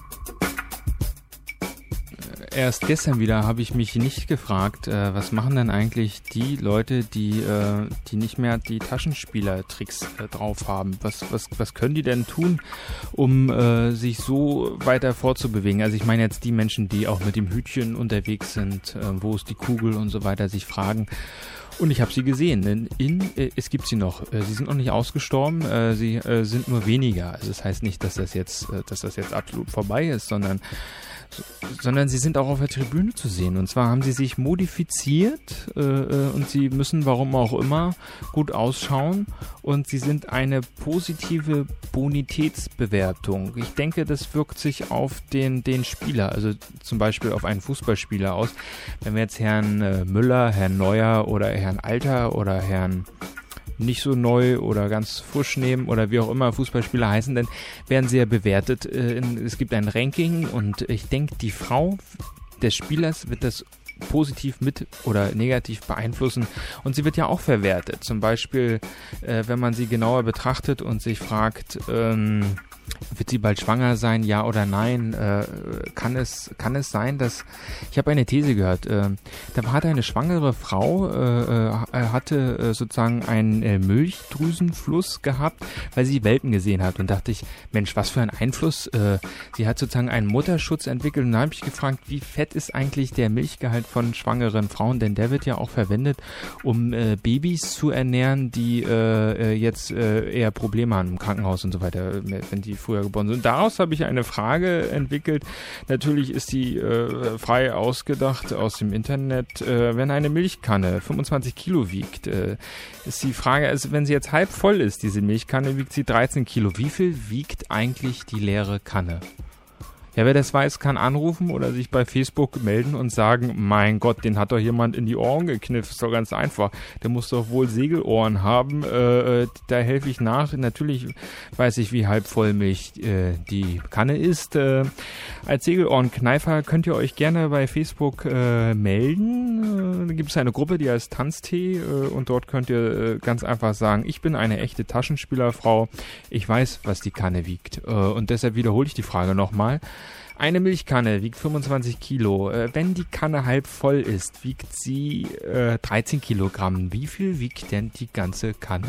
Erst gestern wieder habe ich mich nicht gefragt, äh, was machen denn eigentlich die Leute, die, äh, die nicht mehr die Taschenspielertricks äh, drauf haben? Was, was, was können die denn tun, um äh, sich so weiter fortzubewegen? Also ich meine jetzt die Menschen, die auch mit dem Hütchen unterwegs sind, äh, wo ist die Kugel und so weiter, sich fragen. Und ich habe sie gesehen. In, in, äh, es gibt sie noch. Äh, sie sind noch nicht ausgestorben. Äh, sie äh, sind nur weniger. Also das heißt nicht, dass das jetzt, äh, dass das jetzt absolut vorbei ist, sondern sondern sie sind auch auf der Tribüne zu sehen. Und zwar haben sie sich modifiziert äh, und sie müssen, warum auch immer, gut ausschauen. Und sie sind eine positive Bonitätsbewertung. Ich denke, das wirkt sich auf den, den Spieler, also zum Beispiel auf einen Fußballspieler aus. Wenn wir jetzt Herrn äh, Müller, Herrn Neuer oder Herrn Alter oder Herrn nicht so neu oder ganz frisch nehmen oder wie auch immer Fußballspieler heißen, dann werden sie ja bewertet. Es gibt ein Ranking und ich denke, die Frau des Spielers wird das positiv mit oder negativ beeinflussen und sie wird ja auch verwertet. Zum Beispiel, äh, wenn man sie genauer betrachtet und sich fragt, ähm, wird sie bald schwanger sein, ja oder nein? Äh, kann es kann es sein, dass ich habe eine These gehört. Äh, da hat eine schwangere Frau äh, äh, hatte äh, sozusagen einen äh, Milchdrüsenfluss gehabt, weil sie Welpen gesehen hat und dachte ich, Mensch, was für ein Einfluss. Äh, sie hat sozusagen einen Mutterschutz entwickelt und da habe ich gefragt, wie fett ist eigentlich der Milchgehalt von schwangeren Frauen? Denn der wird ja auch verwendet, um äh, Babys zu ernähren, die äh, jetzt äh, eher Probleme haben im Krankenhaus und so weiter, wenn die früher geboren sind. Und daraus habe ich eine Frage entwickelt. Natürlich ist die äh, frei ausgedacht aus dem Internet. Äh, wenn eine Milchkanne fünfundzwanzig Kilo wiegt, äh, ist die Frage, also wenn sie jetzt halb voll ist, diese Milchkanne, wiegt sie dreizehn Kilo. Wie viel wiegt eigentlich die leere Kanne? Ja, wer das weiß, kann anrufen oder sich bei Facebook melden und sagen, mein Gott, den hat doch jemand in die Ohren gekniffen. Ist doch ganz einfach. Der muss doch wohl Segelohren haben. Äh, da helfe ich nach. Natürlich weiß ich, wie halb voll Milch äh, die Kanne ist. Äh, als Segelohrenkneifer könnt ihr euch gerne bei Facebook äh, melden. Äh, da gibt es eine Gruppe, die heißt Tanztee äh, und dort könnt ihr äh, ganz einfach sagen, ich bin eine echte Taschenspielerfrau. Ich weiß, was die Kanne wiegt. Äh, und deshalb wiederhole ich die Frage nochmal. Eine Milchkanne wiegt fünfundzwanzig Kilo. Äh, wenn die Kanne halb voll ist, wiegt sie äh, dreizehn Kilogramm. Wie viel wiegt denn die ganze Kanne?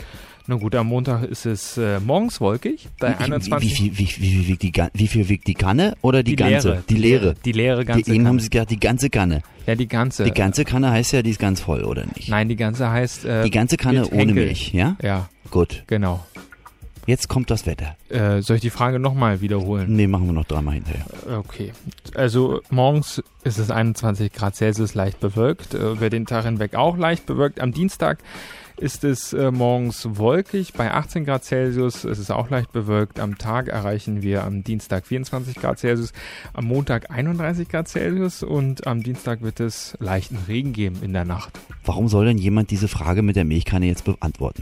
Na gut, am Montag ist es äh, morgens wolkig. Bei Wie, einundzwanzig wie, wie, wie, wie, wie, wiegt die, Ga- wie viel wiegt die Kanne oder die, die ganze? leere, Die leere. Die leere ganze Die, eben Kanne. haben sie gesagt, die ganze Kanne. Ja, die ganze. Die ganze Kanne heißt ja, die ist ganz voll, oder nicht? Nein, die ganze heißt äh, Die ganze Kanne mit ohne Henkel. Milch, ja? Ja, Gut. genau. Jetzt kommt das Wetter. Äh, soll ich die Frage nochmal wiederholen? Nee, machen wir noch dreimal hinterher. Okay. Also morgens ist es einundzwanzig Grad Celsius leicht bewölkt. Äh, über den Tag hinweg auch leicht bewölkt. Am Dienstag ist es äh, morgens wolkig bei achtzehn Grad Celsius. Es ist auch leicht bewölkt. Am Tag erreichen wir am Dienstag vierundzwanzig Grad Celsius, am Montag einunddreißig Grad Celsius und am Dienstag wird es leichten Regen geben in der Nacht. Warum soll denn jemand diese Frage mit der Milchkanne jetzt beantworten?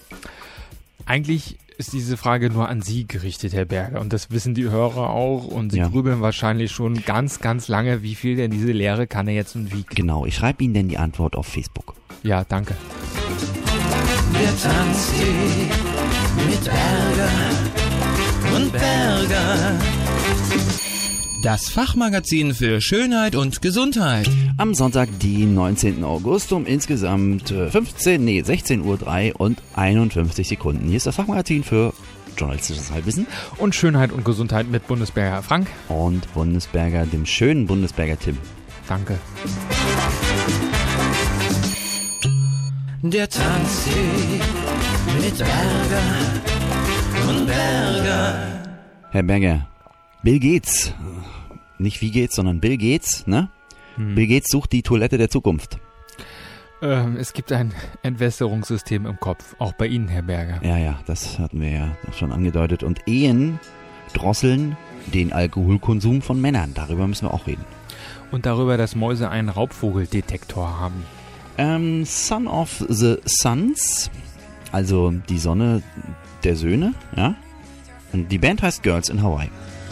Eigentlich ist diese Frage nur an Sie gerichtet, Herr Berger. Und das wissen die Hörer auch. Und Sie Ja. grübeln wahrscheinlich schon ganz, ganz lange, wie viel denn diese leere Kanne jetzt nun wiegt. Genau, ich schreibe Ihnen denn die Antwort auf Facebook. Ja, danke. Der Tanztee mit Berger und Berger. Das Fachmagazin für Schönheit und Gesundheit. Am Sonntag, den neunzehnten August um insgesamt fünfzehn, nee, sechzehn Uhr drei und einundfünfzig Sekunden. Hier ist das Fachmagazin für journalistisches Halbwissen. Und Schönheit und Gesundheit mit Bundesberger Frank. Und Bundesberger, dem schönen Bundesberger Tim. Danke. Der Tanztee mit Berger und Berger. Herr Berger, Bill Gates, nicht wie geht's, sondern Bill Gates, ne? Hm. Bill Gates sucht die Toilette der Zukunft. Ähm, es gibt ein Entwässerungssystem im Kopf, auch bei Ihnen, Herr Berger. Ja, ja, das hatten wir ja schon angedeutet. Und Ehen drosseln den Alkoholkonsum von Männern. Darüber müssen wir auch reden. Und darüber, dass Mäuse einen Raubvogeldetektor haben. Ähm, Son of the Suns, also die Sonne der Söhne, ja? Und die Band heißt Girls in Hawaii.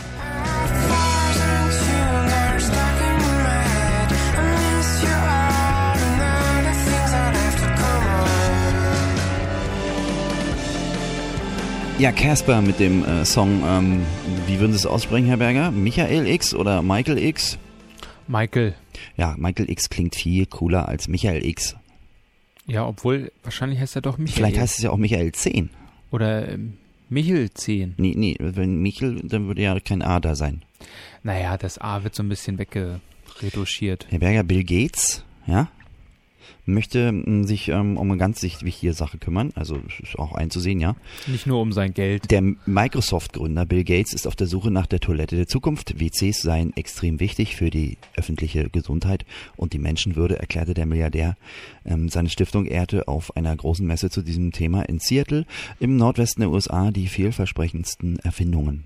Ja, Casper mit dem äh, Song, ähm, wie würden Sie es aussprechen, Herr Berger? Michael X oder Michael X? Michael. Ja, Michael X klingt viel cooler als Michael X. Ja, obwohl, wahrscheinlich heißt er doch Michael. Vielleicht heißt es ja auch Michael zehn. Oder ähm, Michel zehn. Nee, nee, wenn Michel, dann würde ja kein A da sein. Naja, das A wird so ein bisschen weggeretuschiert. Herr Berger, Bill Gates, ja, möchte m, sich ähm, um eine ganz wichtige Sache kümmern, also ist auch einzusehen, ja. Nicht nur um sein Geld. Der Microsoft-Gründer Bill Gates ist auf der Suche nach der Toilette der Zukunft. W Cs seien extrem wichtig für die öffentliche Gesundheit und die Menschenwürde, erklärte der Milliardär. Ähm, seine Stiftung ehrte auf einer großen Messe zu diesem Thema in Seattle im Nordwesten der U S A die vielversprechendsten Erfindungen.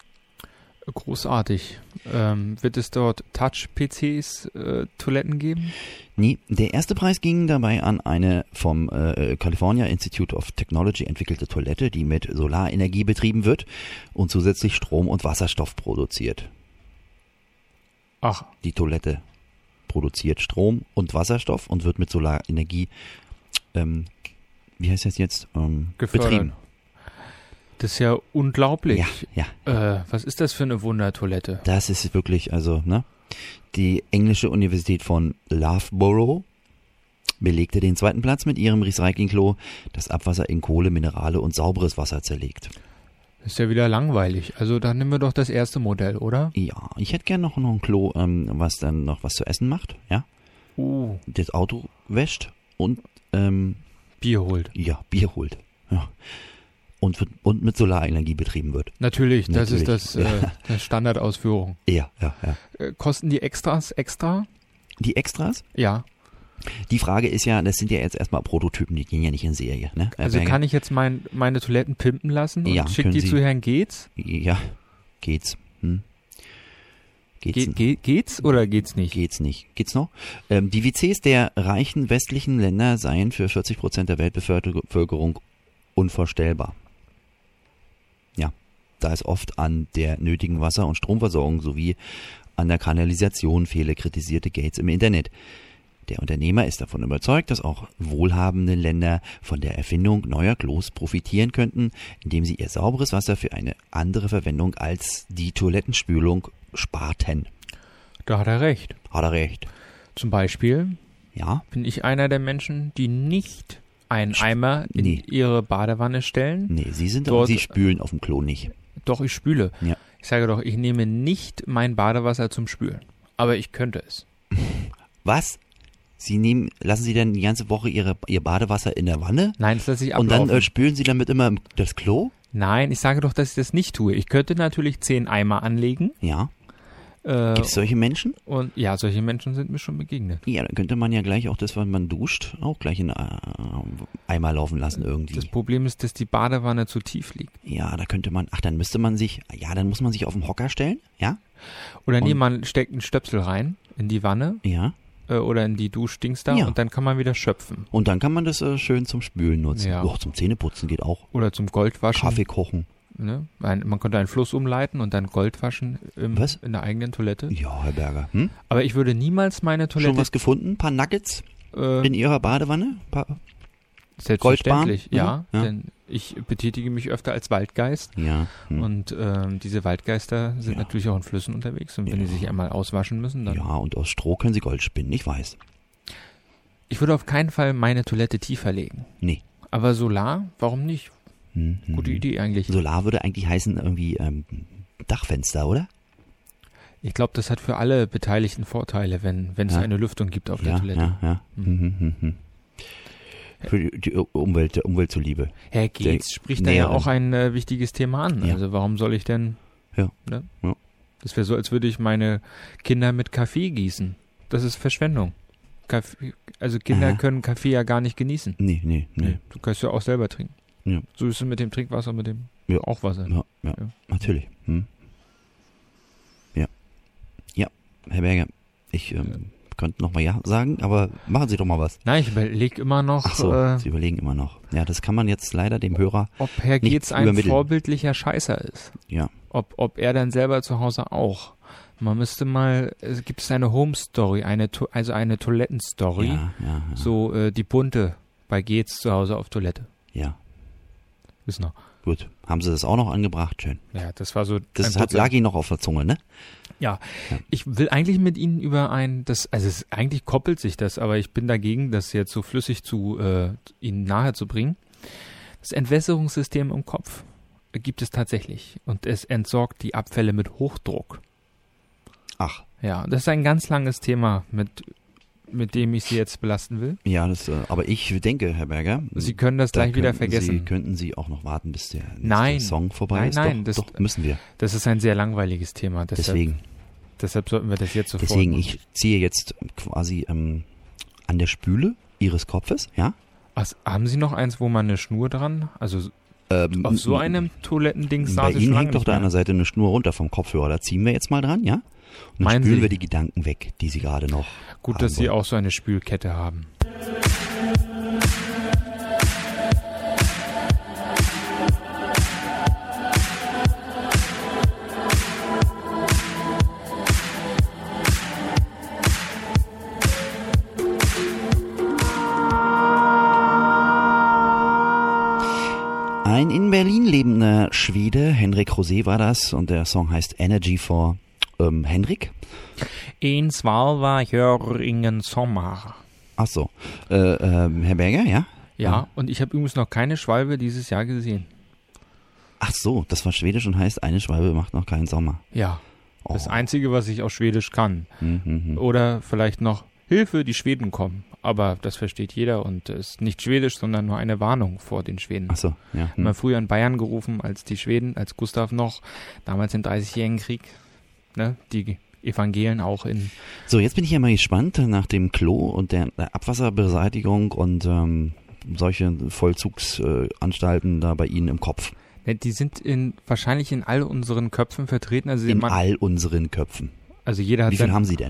Großartig. Ähm, wird es dort Touch-P Cs, äh, Toiletten geben? Nee, der erste Preis ging dabei an eine vom äh, California Institute of Technology entwickelte Toilette, die mit Solarenergie betrieben wird und zusätzlich Strom und Wasserstoff produziert. Ach. Die Toilette produziert Strom und Wasserstoff und wird mit Solarenergie, ähm, wie heißt das jetzt, ähm, betrieben. Das ist ja unglaublich. Ja, ja. Äh, was ist das für eine Wundertoilette? Das ist wirklich, also, ne? Die englische Universität von Loughborough belegte den zweiten Platz mit ihrem Recyclingklo, das Abwasser in Kohle, Minerale und sauberes Wasser zerlegt. Das ist ja wieder langweilig. Also dann nehmen wir doch das erste Modell, oder? Ja, ich hätte gerne noch, noch ein Klo, ähm, was dann noch was zu essen macht, ja? Uh. Das Auto wäscht und ähm, Bier holt. Ja, Bier holt. Ja. Und, und mit Solarenergie betrieben wird. Natürlich, das Natürlich. ist das, Ja. äh, das Standardausführung. Ja, ja, ja. Äh, kosten die Extras extra? Die Extras? Ja. Die Frage ist ja, das sind ja jetzt erstmal Prototypen, die gehen ja nicht in Serie. Ne? Also kann ich jetzt mein, meine Toiletten pimpen lassen und Ja, schick können die Sie. zu Herrn Gates? Ja, geht's. Hm. Geht's, Ge ge geht's oder geht's nicht? geht's nicht. Geht's noch? Ähm, die W Cs der reichen westlichen Länder seien für vierzig Prozent der Weltbevölkerung unvorstellbar. Ja, da es oft an der nötigen Wasser- und Stromversorgung sowie an der Kanalisation fehle, kritisierte Gates im Internet. Der Unternehmer ist davon überzeugt, dass auch wohlhabende Länder von der Erfindung neuer Klos profitieren könnten, indem sie ihr sauberes Wasser für eine andere Verwendung als die Toilettenspülung sparten. Da hat er recht. Hat er recht. Zum Beispiel Ja, bin ich einer der Menschen, die nicht einen Eimer in Nee. ihre Badewanne stellen. nee, Sie sind Dort- Sie spülen auf dem Klo nicht. Doch, ich spüle. Ja. Ich sage doch, ich nehme nicht mein Badewasser zum Spülen. Aber ich könnte es. Was? Sie nehmen, lassen Sie dann die ganze Woche Ihre, Ihr Badewasser in der Wanne? Nein, das lasse ich Und ablaufen. dann äh, spülen Sie damit immer das Klo? Nein, ich sage doch, dass ich das nicht tue. Ich könnte natürlich zehn Eimer anlegen. Ja. Äh, Gibt es solche Menschen? und ja, solche Menschen sind mir schon begegnet. Ja, dann könnte man ja gleich auch das, wenn man duscht, auch gleich in äh, Eimer laufen lassen irgendwie. Das Problem ist, dass die Badewanne zu tief liegt. Ja, da könnte man, ach, dann müsste man sich, ja, dann muss man sich auf den Hocker stellen, ja? Oder nee, Und- man steckt einen Stöpsel rein in die Wanne Ja. äh, oder in die Duschdings da Ja. und dann kann man wieder schöpfen. Und dann kann man das äh, schön zum Spülen nutzen. Ja. Doch, zum Zähneputzen geht auch. Oder zum Goldwaschen. Kaffee kochen. Ne? Ein, man könnte einen Fluss umleiten und dann Gold waschen im, Was? in der eigenen Toilette. Ja, Herr Berger. Hm? Aber ich würde niemals meine Schon Toilette... was gefunden? Ein paar Nuggets äh, in Ihrer Badewanne? Ein paar selbstverständlich, Goldbarren? ja. Mhm, ja. Denn Ich betätige mich öfter als Waldgeist. Ja. Hm. Und ähm, diese Waldgeister sind Ja. natürlich auch in Flüssen unterwegs. Und wenn Ja. die sich einmal auswaschen müssen, dann... Ja, und aus Stroh können sie Gold spinnen, ich weiß. Ich würde auf keinen Fall meine Toilette tiefer legen. Nee. Aber Solar, warum nicht? Hm, hm, Gute hm. Idee eigentlich. Solar würde eigentlich heißen irgendwie ähm, Dachfenster, oder? Ich glaube, das hat für alle Beteiligten Vorteile, wenn, wenn es Ja. eine Lüftung gibt auf der Ja, Toilette. ja, ja. Hm. Hm, hm, hm, hm. Für die, die Umwelt, der Umwelt zuliebe. Herr Geetz spricht da ja Näherin. auch ein äh, wichtiges Thema an. Ja. Also warum soll ich denn... Ja. Ne? Ja. Das wäre so, als würde ich meine Kinder mit Kaffee gießen. Das ist Verschwendung. Kaffee, also Kinder Aha. können Kaffee ja gar nicht genießen. Nee, nee, nee. Du kannst ja auch selber trinken. Ja. So ist es mit dem Trinkwasser, mit dem Ja. auch Wasser. Ja, ja, Ja. natürlich. Hm. Ja. Ja, Herr Berger, ich ähm, könnte noch mal Ja sagen, aber machen Sie doch mal was. Nein, ich überlege immer noch, Ach so, äh, Sie überlegen immer noch. Ja, das kann man jetzt leider dem Hörer, ob Herr nicht Geetz ein übermitteln. vorbildlicher Scheißer ist. ja. Ob, ob er dann selber zu Hause auch. Man müsste mal, es gibt eine Home-Story, eine, To- also eine Toiletten-Story. Ja, ja, ja. So äh, die bunte bei Geetz zu Hause auf Toilette. Ja, Ist noch. gut. Haben Sie das auch noch angebracht? Schön. Ja, das war so. Das ein hat, kurzer- lag Ihnen noch auf der Zunge, ne? Ja, Ja. ich will eigentlich mit Ihnen über ein, das, also es, eigentlich koppelt sich das, aber ich bin dagegen, das jetzt so flüssig zu äh, Ihnen nahe zu bringen. Das Entwässerungssystem im Kopf gibt es tatsächlich und es entsorgt die Abfälle mit Hochdruck. Ach, Ja, das ist ein ganz langes Thema, mit, mit dem ich Sie jetzt belasten will. ja, das, äh, aber ich denke, Herr Berger, Sie können das da gleich wieder könnten vergessen. Sie, könnten Sie auch noch warten, bis der nächste Nein. Song vorbei Nein, ist? nein, doch, das- doch, müssen wir. Das ist ein sehr langweiliges Thema, deshalb, Deswegen, deshalb sollten wir das jetzt sofort deswegen, machen. ich ziehe jetzt quasi ähm, an der Spüle Ihres Kopfes, ja? Ach, haben Sie noch eins, wo man eine Schnur dran, also Ähm, auf so einem Toilettendings Bei saß ich Ihnen schon hängt doch nicht da an mehr. der Seite eine Schnur runter vom Kopfhörer. Da ziehen wir jetzt mal dran, ja? Und dann Meinen spülen Sie? wir die Gedanken weg, die Sie gerade noch Gut, haben dass Sie wollen. auch so eine Spülkette haben. Ein in Berlin lebender Schwede, Henrik Rosé war das, und der Song heißt Energy for ähm, Henrik. Eins Mal war hier ingen Sommer. Ach so, äh, ähm, Herr Berger, ja? Ja, und ich habe übrigens noch keine Schwalbe dieses Jahr gesehen. Ach so, das war Schwedisch und heißt, eine Schwalbe macht noch keinen Sommer. Ja, Oh. das Einzige, was ich auf Schwedisch kann. Hm, hm, hm. Oder vielleicht noch Hilfe, die Schweden kommen. Aber das versteht jeder und es ist nicht Schwedisch, sondern nur eine Warnung vor den Schweden. Ach so, ja. Hm. Mal früher in Bayern gerufen als die Schweden, als Gustav noch, damals im dreißigjährigen Krieg, ne, die Evangelien auch in, So, jetzt bin ich ja mal gespannt nach dem Klo und der, der Abwasserbeseitigung und ähm, solche Vollzugsanstalten da bei Ihnen im Kopf. ne, die sind in, wahrscheinlich in all unseren Köpfen vertreten, also, In man, all unseren Köpfen. also jeder hat Wie viel sein, haben Sie denn?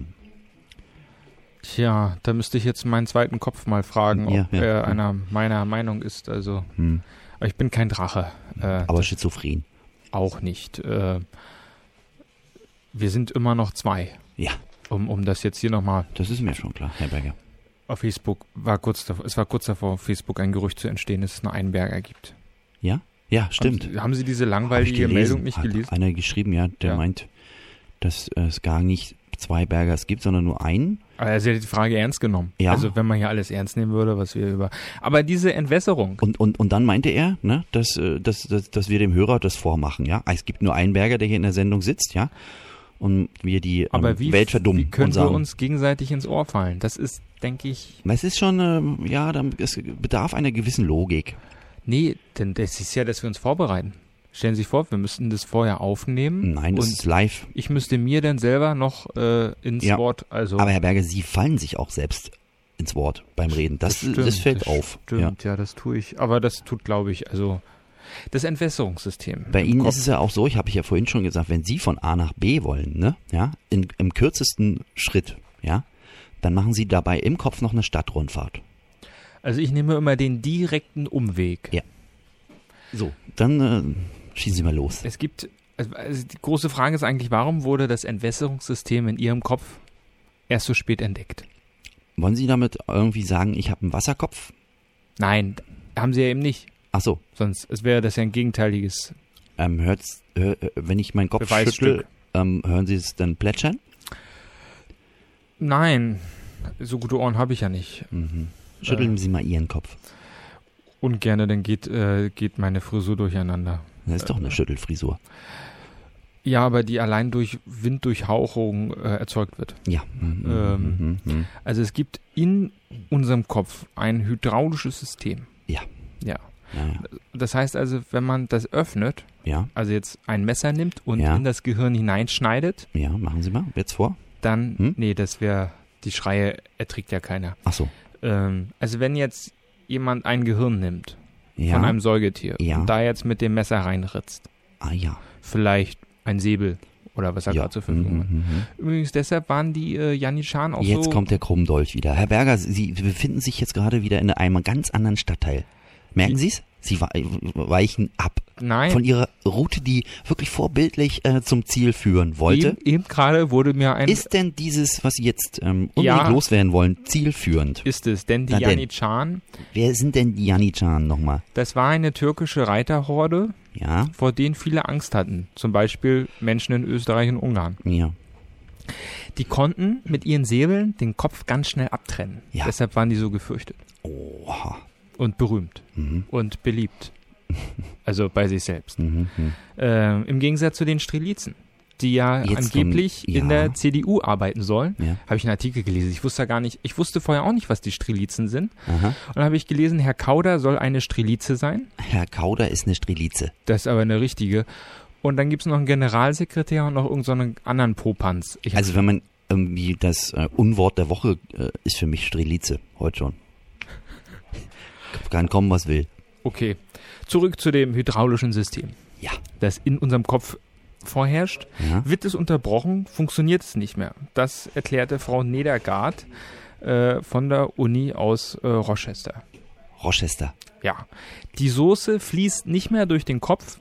tja, da müsste ich jetzt meinen zweiten Kopf mal fragen, Ja, ob ja, er ja. einer meiner Meinung ist, also, Hm. aber ich bin kein Drache, äh, Aber schizophren. auch nicht, äh, wir sind immer noch zwei, Ja, um, um das jetzt hier nochmal. das ist mir schon klar, Herr Berger. Auf Facebook war kurz davor, es war kurz davor, auf Facebook ein Gerücht zu entstehen, dass es nur einen Berger gibt. Ja? Ja, stimmt. Haben, haben Sie diese Hab ich langweilige gelesen. Meldung nicht Hat gelesen? einer geschrieben, ja, der Ja. meint, dass äh, es gar nicht zwei Bergers gibt, sondern nur einen. Also er hat die Frage ernst genommen. Ja. Also wenn man hier alles ernst nehmen würde, was wir über... Aber diese Entwässerung, Und, und, und dann meinte er, ne, dass, äh, dass, dass, dass wir dem Hörer das vormachen, ja. Es gibt nur einen Berger, der hier in der Sendung sitzt, ja. Und wir die ähm, aber wie, Welt verdummen wie können und sagen, wir uns gegenseitig ins Ohr fallen? Das ist, denke ich... es ist schon, ähm, ja, dann, es bedarf einer gewissen Logik. Nee, denn das ist ja, dass wir uns vorbereiten. Stellen Sie sich vor, wir müssten das vorher aufnehmen. Nein, das und ist live. ich müsste mir dann selber noch äh, ins Ja. Wort... Also Aber Herr Berger, Sie fallen sich auch selbst ins Wort beim Reden. Das, das, stimmt, fällt das auf. Ja. Stimmt, ja. das tue ich. Aber das tut, glaube ich, also das Entwässerungssystem. Bei im Ihnen Kopf. ist es ja auch so, ich habe ich ja vorhin schon gesagt, wenn Sie von A nach B wollen, ne, ja, in, im kürzesten Schritt, ja, dann machen Sie dabei im Kopf noch eine Stadtrundfahrt. Also ich nehme immer den direkten Umweg. Ja. So, dann äh, schießen Sie mal los. Es gibt, also also die große Frage ist eigentlich, warum wurde das Entwässerungssystem in Ihrem Kopf erst so spät entdeckt? Wollen Sie damit irgendwie sagen, ich habe einen Wasserkopf? Nein, haben Sie ja eben nicht. Ach so. Sonst es wäre das ja ein gegenteiliges Ähm, hört's, hör, wenn ich meinen Kopf Beweisstück. schüttle, ähm, hören Sie es dann plätschern? Nein, so gute Ohren habe ich ja nicht. Mhm. Schütteln Äh. Sie mal Ihren Kopf. Und gerne, dann geht, äh, geht meine Frisur durcheinander. Das ist doch eine Schüttelfrisur. Ja, aber die allein durch Winddurchhauchung äh, erzeugt wird. Ja. Mhm, Ähm. mhm, mhm. Also es gibt in unserem Kopf ein hydraulisches System. Ja. Ja. Ja, ja. Das heißt also, wenn man das öffnet, Ja, also jetzt ein Messer nimmt und Ja. in das Gehirn hineinschneidet, ja, machen Sie mal. Jetzt vor. dann, Hm? nee, das wäre, die Schreie erträgt ja keiner. Ach so. Ähm, also wenn jetzt jemand ein Gehirn nimmt Ja. von einem Säugetier Ja. und da jetzt mit dem Messer reinritzt, Ah ja. vielleicht ein Säbel oder was er ja. gerade zur Verfügung hat. Mhm, mhm. Übrigens, deshalb waren die äh, Janitscharen auch Jetzt so... kommt der Krummdolch wieder. Herr Berger, Sie befinden sich jetzt gerade wieder in einem ganz anderen Stadtteil. Merken Sie es? Sie weichen ab Nein, von Ihrer Route, die wirklich vorbildlich äh, zum Ziel führen wollte. eben, eben gerade wurde mir ein... Ist denn dieses, was Sie jetzt ähm, unbedingt Ja. loswerden wollen, zielführend? Ist es, denn die Na denn. Janitscharen, Wer sind denn die Janitscharen nochmal? das war eine türkische Reiterhorde, Ja, vor denen viele Angst hatten. Zum Beispiel Menschen in Österreich und Ungarn. ja. Die konnten mit ihren Säbeln den Kopf ganz schnell abtrennen. Ja. Deshalb waren die so gefürchtet Oha. und berühmt Mhm. und beliebt. Also bei sich selbst. Mhm. mhm. Ähm, Im Gegensatz zu den Strelitzen, die ja Jetzt angeblich kommen- ja. in der C D U arbeiten sollen. Ja. Habe ich einen Artikel gelesen. Ich wusste gar nicht, ich wusste vorher auch nicht, was die Strelitzen sind. Aha. Und dann habe ich gelesen, Herr Kauder soll eine Strelize sein. Herr Kauder ist eine Strelize. Das ist aber eine richtige. Und dann gibt es noch einen Generalsekretär und noch irgendeinen so anderen Popanz. Ich hab- Also wenn man irgendwie das äh, Unwort der Woche äh, ist für mich Strelize, heute schon. Kann kommen, was will. Okay, zurück zu dem hydraulischen System, Ja. das in unserem Kopf vorherrscht. Ja. Wird es unterbrochen, funktioniert es nicht mehr. Das erklärte Frau Nedergaard äh, von der Uni aus äh, Rochester. Rochester. Ja, die Soße fließt nicht mehr durch den Kopf,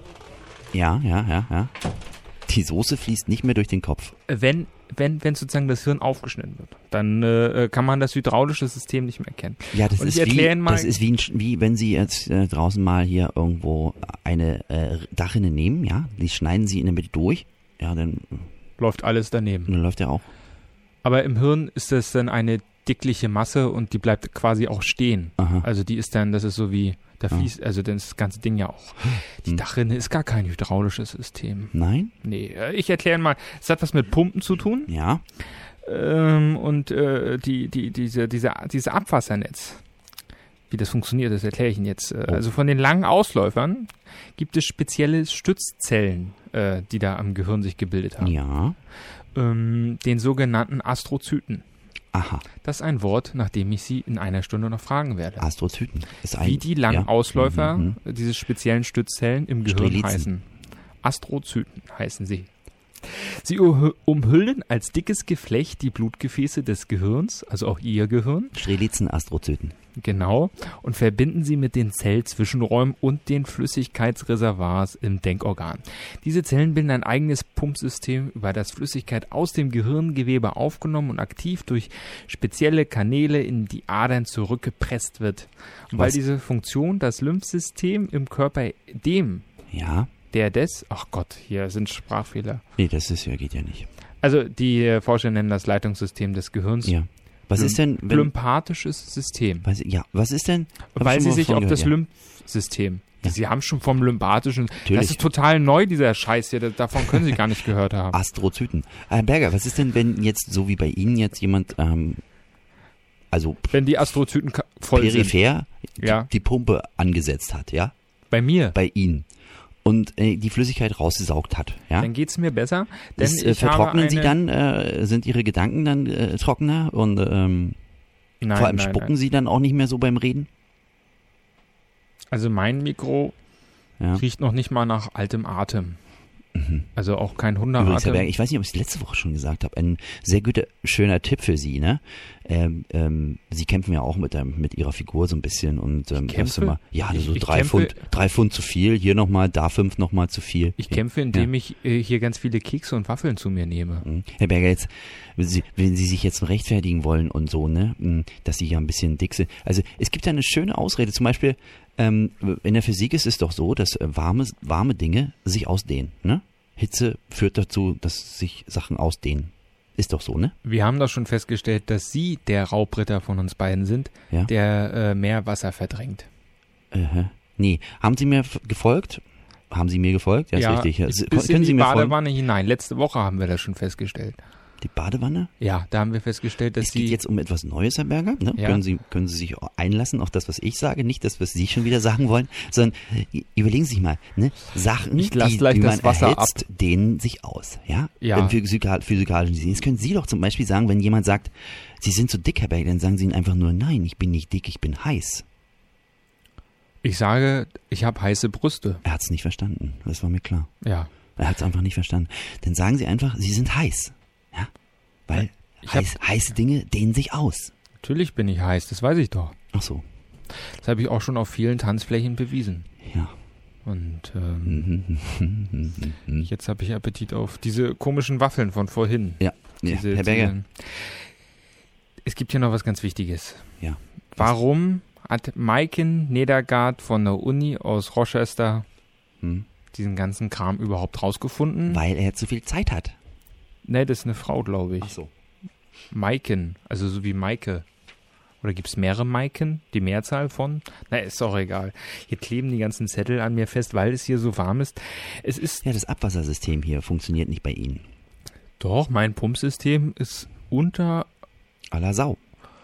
Ja, ja, ja, ja. Die Soße fließt nicht mehr durch den Kopf. wenn, wenn, wenn sozusagen das Hirn aufgeschnitten wird. Dann äh, kann man das hydraulische System nicht mehr erkennen. Ja, das Und ist ich erkläre wie, Ihnen mal- das ist wie, ein, Sch- wie wenn Sie jetzt äh, draußen mal hier irgendwo eine äh, Dachrinne nehmen, ja, die schneiden Sie in der Mitte durch, ja, dann, Läuft alles daneben. dann läuft der auch. Aber im Hirn ist das dann eine dickliche Masse und die bleibt quasi auch stehen. Aha. Also die ist dann, das ist so wie, da Ah. fließt, also dann ist das ganze Ding ja auch. Die Hm. Dachrinne ist gar kein hydraulisches System. Nein? Nee, äh, ich erkläre mal, es hat was mit Pumpen zu tun Ja. ähm, und äh, die, die, diese, diese, diese Abwassernetz, wie das funktioniert, das erkläre ich Ihnen jetzt. Äh, Oh. Also von den langen Ausläufern gibt es spezielle Stützzellen, äh, die da am Gehirn sich gebildet haben. Ja. Ähm, den sogenannten Astrozyten. Aha. Das ist ein Wort, nach dem ich Sie in einer Stunde noch fragen werde. Astrozyten. Ist ein, Wie die langen ja. Ausläufer, Mhm, diese speziellen Stützzellen im Gehirn Strelitzen. heißen. Astrozyten heißen sie. Sie umhü- umhüllen als dickes Geflecht die Blutgefäße des Gehirns, also auch Ihr Gehirn, Strelitzen, Astrozyten. genau, und verbinden sie mit den Zellzwischenräumen und den Flüssigkeitsreservoirs im Denkorgan. Diese Zellen bilden ein eigenes Pumpsystem, über das Flüssigkeit aus dem Gehirngewebe aufgenommen und aktiv durch spezielle Kanäle in die Adern zurückgepresst wird. Und weil Was? diese Funktion das Lymphsystem im Körper dem, Ja. der des, ach Gott, hier sind Sprachfehler. Nee, das ist ja, geht ja nicht. Also die äh, Forscher nennen das Leitungssystem des Gehirns. Ja. Was Lym- ist denn, wenn, Lympathisches System. was, ja, was ist denn? Hab ich Weil schon sie mal sich von auf gehört, das ja. Lymphsystem. Ja. Sie haben schon vom lymphatischen. Natürlich. Das ist total neu, dieser Scheiß hier. Das, davon können Sie gar nicht gehört haben. Astrozyten. Herr Berger, was ist denn, wenn jetzt, so wie bei Ihnen jetzt jemand, ähm, also Wenn die Astrozyten ka- voll sind. peripher Ja. die, die Pumpe angesetzt hat, ja, Bei mir. bei Ihnen und äh, die Flüssigkeit rausgesaugt hat, ja? Dann geht's mir besser. Denn Ist, äh, ich habe vertrocknen eine, Sie dann, äh, sind Ihre Gedanken dann äh, trockener und ähm, Nein, vor allem nein, spucken nein. Sie dann auch nicht mehr so beim Reden? Also mein Mikro Ja. riecht noch nicht mal nach altem Atem. Mhm. Also auch kein Übrigens, Herr Hunderatem. Berger, ich weiß nicht, ob ich es letzte Woche schon gesagt habe, ein sehr guter, schöner Tipp für Sie, ne? ähm, ähm, Sie kämpfen ja auch mit, ähm, mit Ihrer Figur so ein bisschen und ähm, kämpfe? mal, ja, so Ich- ich drei kämpfe- Pfund, drei Pfund zu viel, hier nochmal, da fünf nochmal zu viel. Ich kämpfe, indem ich äh, hier ganz viele Kekse und Waffeln zu mir nehme. Mhm. Herr Berger, jetzt, wenn Sie, wenn Sie sich jetzt rechtfertigen wollen und so, ne, mh, dass Sie ja ein bisschen dick sind. Also es gibt ja eine schöne Ausrede, zum Beispiel ähm, in der Physik ist es doch so, dass äh, warme, warme Dinge sich ausdehnen, ne? Hitze führt dazu, dass sich Sachen ausdehnen. Ist doch so, ne? Wir haben doch schon festgestellt, dass Sie der Raubritter von uns beiden sind, Ja. der äh, mehr Wasser verdrängt. Äh, nee, haben Sie mir f- gefolgt? Haben Sie mir gefolgt? Ja, ist richtig. Ja, bis Sie- bis können in Sie die mir folgen? Badewanne hinein. Letzte Woche haben wir das schon festgestellt. Die Badewanne? Ja, da haben wir festgestellt, dass Es geht Sie... jetzt um etwas Neues, Herr Berger. Ne? Ja. Können, Sie, können Sie sich auch einlassen auf das, was ich sage? Nicht das, was Sie schon wieder sagen wollen, sondern äh, überlegen Sie sich mal, ne? Sachen, Ich lass die, gleich die man das Wasser erhitzt, dehnen sich aus. Ja? Ja. Im physikal, physikalischen Sinne. Jetzt können Sie doch zum Beispiel sagen, wenn jemand sagt, Sie sind zu dick, Herr Berger, dann sagen Sie ihm einfach nur, nein, ich bin nicht dick, ich bin heiß. Ich sage, ich habe heiße Brüste. Er hat es nicht verstanden, das war mir klar. Ja. Er hat es einfach nicht verstanden. Dann sagen Sie einfach, Sie sind heiß. Ja? Weil Ich hab- heiß, heiße Dinge dehnen sich aus. Natürlich bin ich heiß, das weiß ich doch. Ach so, Das habe ich auch schon auf vielen Tanzflächen bewiesen. ja. Und ähm, Mhm. jetzt habe ich Appetit auf diese komischen Waffeln von vorhin. Ja, ja. Diese, Herr Berger. diese- Es gibt hier noch was ganz Wichtiges. Ja. Warum hat Maiken Nedergaard von der Uni aus Rochester Hm. diesen ganzen Kram überhaupt rausgefunden? Weil er zu viel Zeit hat. Ne, das ist eine Frau, glaube ich. Ach so. Maiken, also so wie Maike. Oder gibt es mehrere Maiken? Die Mehrzahl von? Na, ist doch egal. Hier kleben die ganzen Zettel an mir fest, weil es hier so warm ist. Es ist Ja, das Abwassersystem hier funktioniert nicht bei Ihnen. doch, mein Pumpsystem ist unter, À la Sau.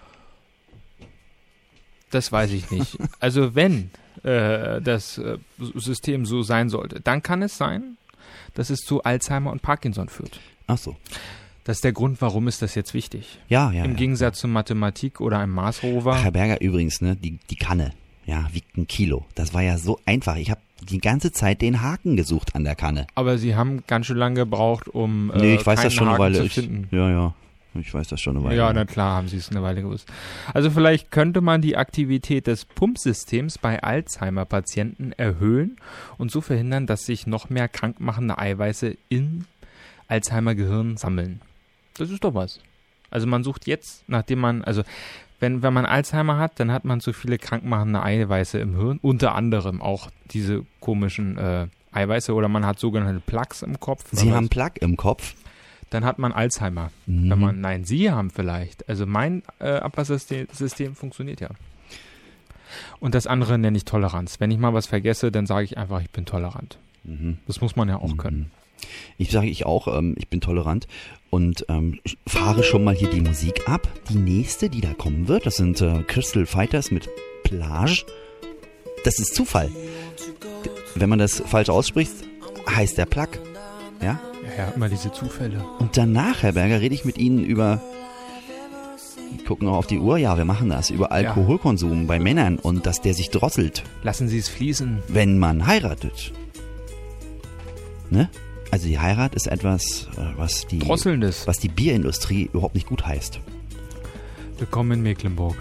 das weiß ich nicht. Also wenn äh, das äh, System so sein sollte, dann kann es sein, dass es zu Alzheimer und Parkinson führt. Ach so. Das ist der Grund, warum ist das jetzt wichtig. Ja, ja. Im ja. Gegensatz zur Mathematik oder einem Mars-Rover. Ach, Herr Berger, übrigens, ne, die, die Kanne, ja, wiegt ein Kilo. Das war ja so einfach. Ich habe die ganze Zeit den Haken gesucht an der Kanne. Aber sie haben ganz schön lange gebraucht, um äh, nee, ich weiß das keinen schon eine Haken Weile. zu Ich, finden. ja, ja. Ich weiß das schon eine Weile. Ja, na klar, haben sie es eine Weile gewusst. Also vielleicht könnte man die Aktivität des Pumpsystems bei Alzheimer-Patienten erhöhen und so verhindern, dass sich noch mehr krankmachende Eiweiße im Alzheimer-Gehirn sammeln. Das ist doch was. Also man sucht jetzt, nachdem man, also wenn, wenn man Alzheimer hat, dann hat man zu viele krankmachende Eiweiße im Hirn, unter anderem auch diese komischen äh, Eiweiße oder man hat sogenannte Plaques im Kopf. Sie Aber haben Plug im Kopf. dann hat man Alzheimer. Mhm. Wenn man, nein, Sie haben vielleicht. Also mein äh, Abwassersystem System funktioniert ja. Und das andere nenne ich Toleranz. Wenn ich mal was vergesse, dann sage ich einfach, ich bin tolerant. Mhm. Das muss man ja auch können. Ich sage ich auch, ähm, ich bin tolerant und ähm, ich fahre schon mal hier die Musik ab. Die nächste, die da kommen wird, das sind äh, Crystal Fighters mit Plage. Das ist Zufall. D- Wenn man das falsch ausspricht, heißt der Plug. Ja? Ja, ja, immer diese Zufälle. Und danach, Herr Berger, rede ich mit Ihnen über, wir gucken auch auf die Uhr, ja, wir machen das, über Alkoholkonsum bei Männern und dass der sich drosselt, Lassen Sie es fließen. wenn man heiratet. Ne? Also die Heirat ist etwas, äh, was die, Drosselndes. was die Bierindustrie überhaupt nicht gut heißt. Willkommen in Mecklenburg.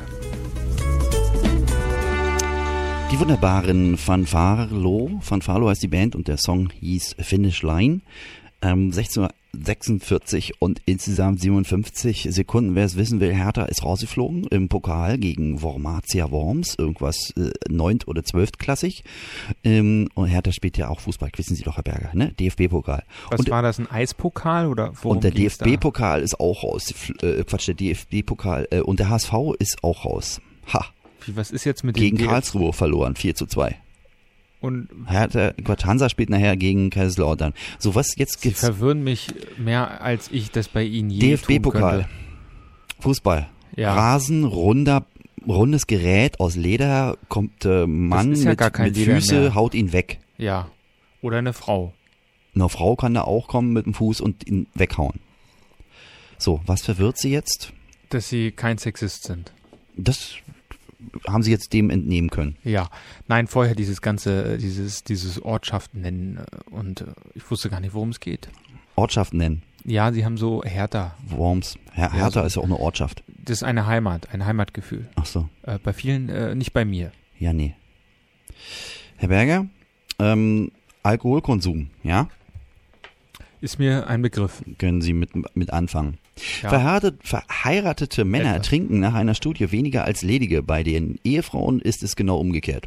Die wunderbaren Fanfarlo, Fanfarlo heißt die Band und der Song hieß Finish Line. Ähm, sechzehnhundertsechsundvierzig und insgesamt siebenundfünfzig Sekunden, wer es wissen will, Hertha ist rausgeflogen im Pokal gegen Wormatia Worms, irgendwas äh, neunt- oder zwölftklassig. Ähm, und Hertha spielt ja auch Fußball, wissen Sie doch, Herr Berger, ne? D F B-Pokal. Was Und, war das, ein Eispokal oder worum und der ging's da? D F B-Pokal ist auch raus. Äh, Quatsch, der D F B-Pokal äh, und der H S V ist auch raus. Ha, Wie, was ist jetzt mit dem gegen D F Karlsruhe verloren, vier zu zwei. Und Hertha, Quatsch, Hansa spielt nachher gegen Kaiserslautern. So, was jetzt Sie gibt's? verwirren mich mehr, als ich das bei Ihnen je D F tun B-Pokal. könnte. Fußball. Ja. Rasen, runder, rundes Gerät aus Leder, kommt äh, Mann ist ja mit, gar kein mit Leder Füße, mehr. haut ihn weg. Ja. Oder eine Frau. Eine Frau kann da auch kommen mit dem Fuß und ihn weghauen. So, was verwirrt Sie jetzt? Dass Sie kein Sexist sind. Das haben Sie jetzt dem entnehmen können. Ja, nein, vorher dieses ganze, äh, dieses, dieses Ortschaften nennen äh, und äh, ich wusste gar nicht, worum es geht. Ortschaft nennen. Ja, sie haben so Hertha. Worms. Her Ja, Hertha so- ist ja auch eine Ortschaft. das ist eine Heimat, ein Heimatgefühl. Ach so. Äh, bei vielen, äh, nicht bei mir. Ja, nee. Herr Berger, ähm, Alkoholkonsum, ja? Ist mir ein Begriff. Können Sie mit, mit anfangen. Ja. Verheiratet, verheiratete Männer Etwas. trinken nach einer Studie weniger als ledige. Bei den Ehefrauen ist es genau umgekehrt.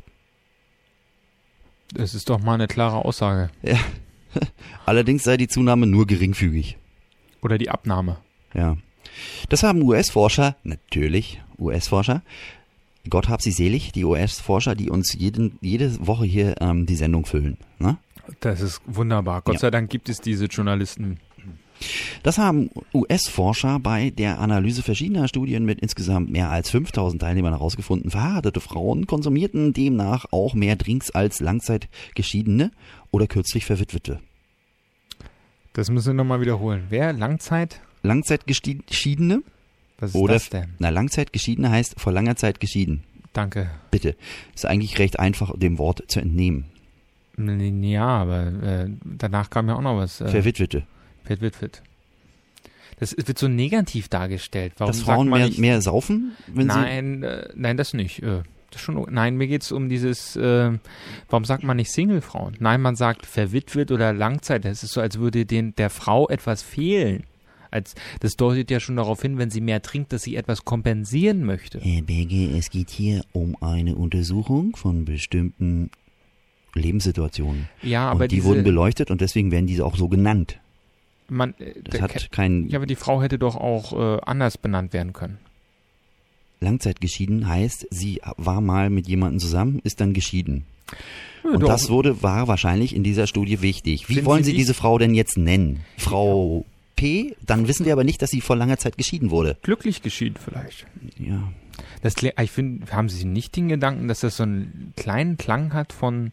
Das ist doch mal eine klare Aussage. Ja. Allerdings sei die Zunahme nur geringfügig. Oder die Abnahme. Ja. Das haben U S-Forscher, natürlich U S-Forscher, Gott hab sie selig, die U S-Forscher, die uns jeden, jede Woche hier ähm, die Sendung füllen. Ne? Das ist wunderbar. Gott Ja. sei Dank gibt es diese Journalisten. Das haben U S-Forscher bei der Analyse verschiedener Studien mit insgesamt mehr als fünftausend Teilnehmern herausgefunden. Verheiratete Frauen konsumierten demnach auch mehr Drinks als Langzeitgeschiedene oder kürzlich Verwitwete. Das müssen wir nochmal wiederholen. Wer? Langzeit? Langzeitgeschiedene Was ist oder, das denn? na, Langzeitgeschiedene heißt vor langer Zeit geschieden. Danke. Bitte. Ist eigentlich recht einfach, dem Wort zu entnehmen. Ja, aber äh, danach kam ja auch noch was. Äh, Verwitwete. Verwitwet. Das wird so negativ dargestellt. Warum Dass sagt Frauen man mehr, nicht, mehr saufen, wenn sie... Nein, äh, nein, das nicht. Äh, das ist schon, nein, mir geht's um dieses, äh, warum sagt man nicht Single-Frauen? Nein, man sagt verwitwet oder Langzeit. Das ist so, als würde den, der Frau etwas fehlen. Als, das deutet ja schon darauf hin, wenn sie mehr trinkt, dass sie etwas kompensieren möchte. Herr Berge, es geht hier um eine Untersuchung von bestimmten Lebenssituationen. Ja, aber und die diese, wurden beleuchtet und deswegen werden diese auch so genannt. man, äh, Das der- hat kein... ja, aber die Frau hätte doch auch äh, anders benannt werden können. Langzeitgeschieden heißt, sie war mal mit jemandem zusammen, ist dann geschieden. Ja, Und doch. das wurde, war wahrscheinlich in dieser Studie wichtig. Wie Finden wollen Sie Sie dies- diese Frau denn jetzt nennen? Frau P? Dann wissen wir aber nicht, dass sie vor langer Zeit geschieden wurde. Glücklich geschieden vielleicht. Ja. Das, kle- ich finde, haben Sie nicht den Gedanken, dass das so einen kleinen Klang hat von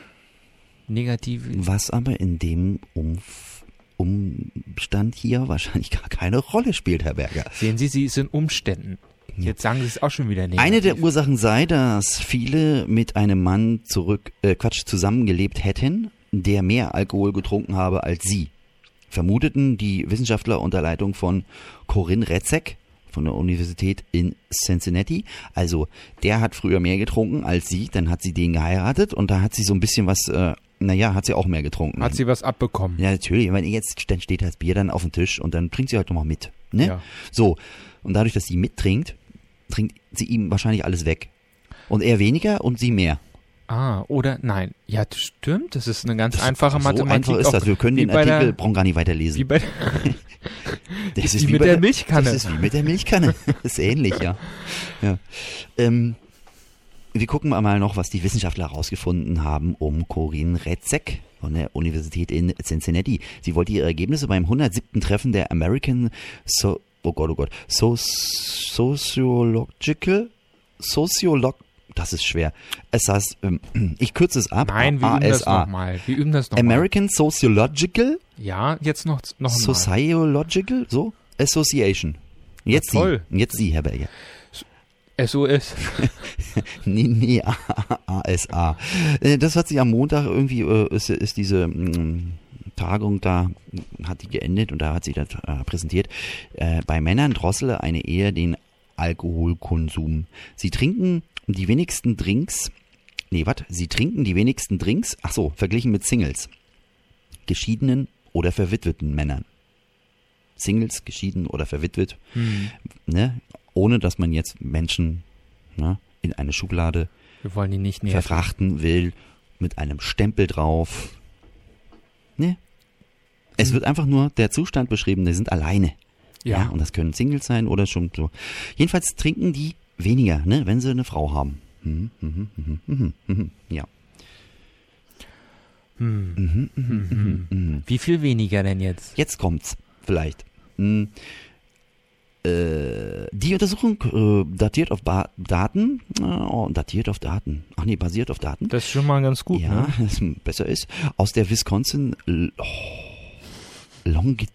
negativ? Was aber in dem Umf Umstand hier wahrscheinlich gar keine Rolle spielt, Herr Berger. Sehen Sie, sie ist in Umständen. Jetzt sagen Sie es auch schon wieder negativ. Eine der Ursachen sei, dass viele mit einem Mann zurück, äh, Quatsch, zusammengelebt hätten, der mehr Alkohol getrunken habe als sie. Vermuteten die Wissenschaftler unter Leitung von Corinne Retzek von der Universität in Cincinnati. Also, der hat früher mehr getrunken als sie, dann hat sie den geheiratet und da hat sie so ein bisschen was, äh, naja, hat sie auch mehr getrunken. Hat sie was abbekommen? Ja, natürlich. Ich meine, jetzt dann steht das Bier dann auf dem Tisch und dann trinkt sie halt nochmal mit. Ne? Ja. So. Und dadurch, dass sie mittrinkt, trinkt sie ihm wahrscheinlich alles weg. Und er weniger und sie mehr. Ah, oder nein. Ja, das stimmt. Das ist eine ganz einfache so Mathematik. einfach ist auch das. Wir können wie den bei der- Artikel, brauchen gar nicht weiterlesen. Wie bei, Das wie mit bei der Milchkanne. Das ist wie mit der Milchkanne. Das ist ähnlich, ja. ja. Ähm, wir gucken mal noch, was die Wissenschaftler herausgefunden haben um Corinne Retzek von der Universität in Cincinnati. Sie wollte ihre Ergebnisse beim hundertsiebten Treffen der American so oh Gott, oh Gott, so Sociological Sociolog das ist schwer. Es heißt, ähm, ich kürze es ab. Nein, wir üben das A S A. nochmal. Wir üben das nochmal. American Sociological Ja, jetzt noch, noch einmal. Sociological, so? Association. Jetzt Na toll. Sie. Jetzt Sie, Herr Berger. S O S. Nee, nee, A S A. Äh, Das hat sich am Montag irgendwie, äh, ist, ist diese mh, Tagung da, hat die geendet und da hat sie das äh, präsentiert. Äh, bei Männern drossele eine Ehe den Alkoholkonsum. Sie trinken die wenigsten Drinks, nee, was? Sie trinken die wenigsten Drinks, ach so, verglichen mit Singles. Geschiedenen oder verwitweten Männern. Singles, geschieden oder verwitwet, Hm. ne? Ohne dass man jetzt Menschen ne, in eine Schublade Wir wollen die nicht näher. verfrachten will, mit einem Stempel drauf. Ne? Es Hm. wird einfach nur der Zustand beschrieben, die sind alleine. Ja. Und das können Singles sein oder schon so. Jedenfalls trinken die weniger, ne, wenn sie eine Frau haben. Mhm, mhm, mhm, mhm, mhm, ja. Hm. Mhm, mhm, mhm, mhm. Wie viel weniger denn jetzt? Jetzt kommt's vielleicht. Hm. Äh, die Untersuchung äh, datiert auf ba Daten, äh, oh, datiert auf Daten, ach nee, basiert auf Daten. Das ist schon mal ganz gut, ja, ne? das besser ist, aus der Wisconsin L- oh, Longi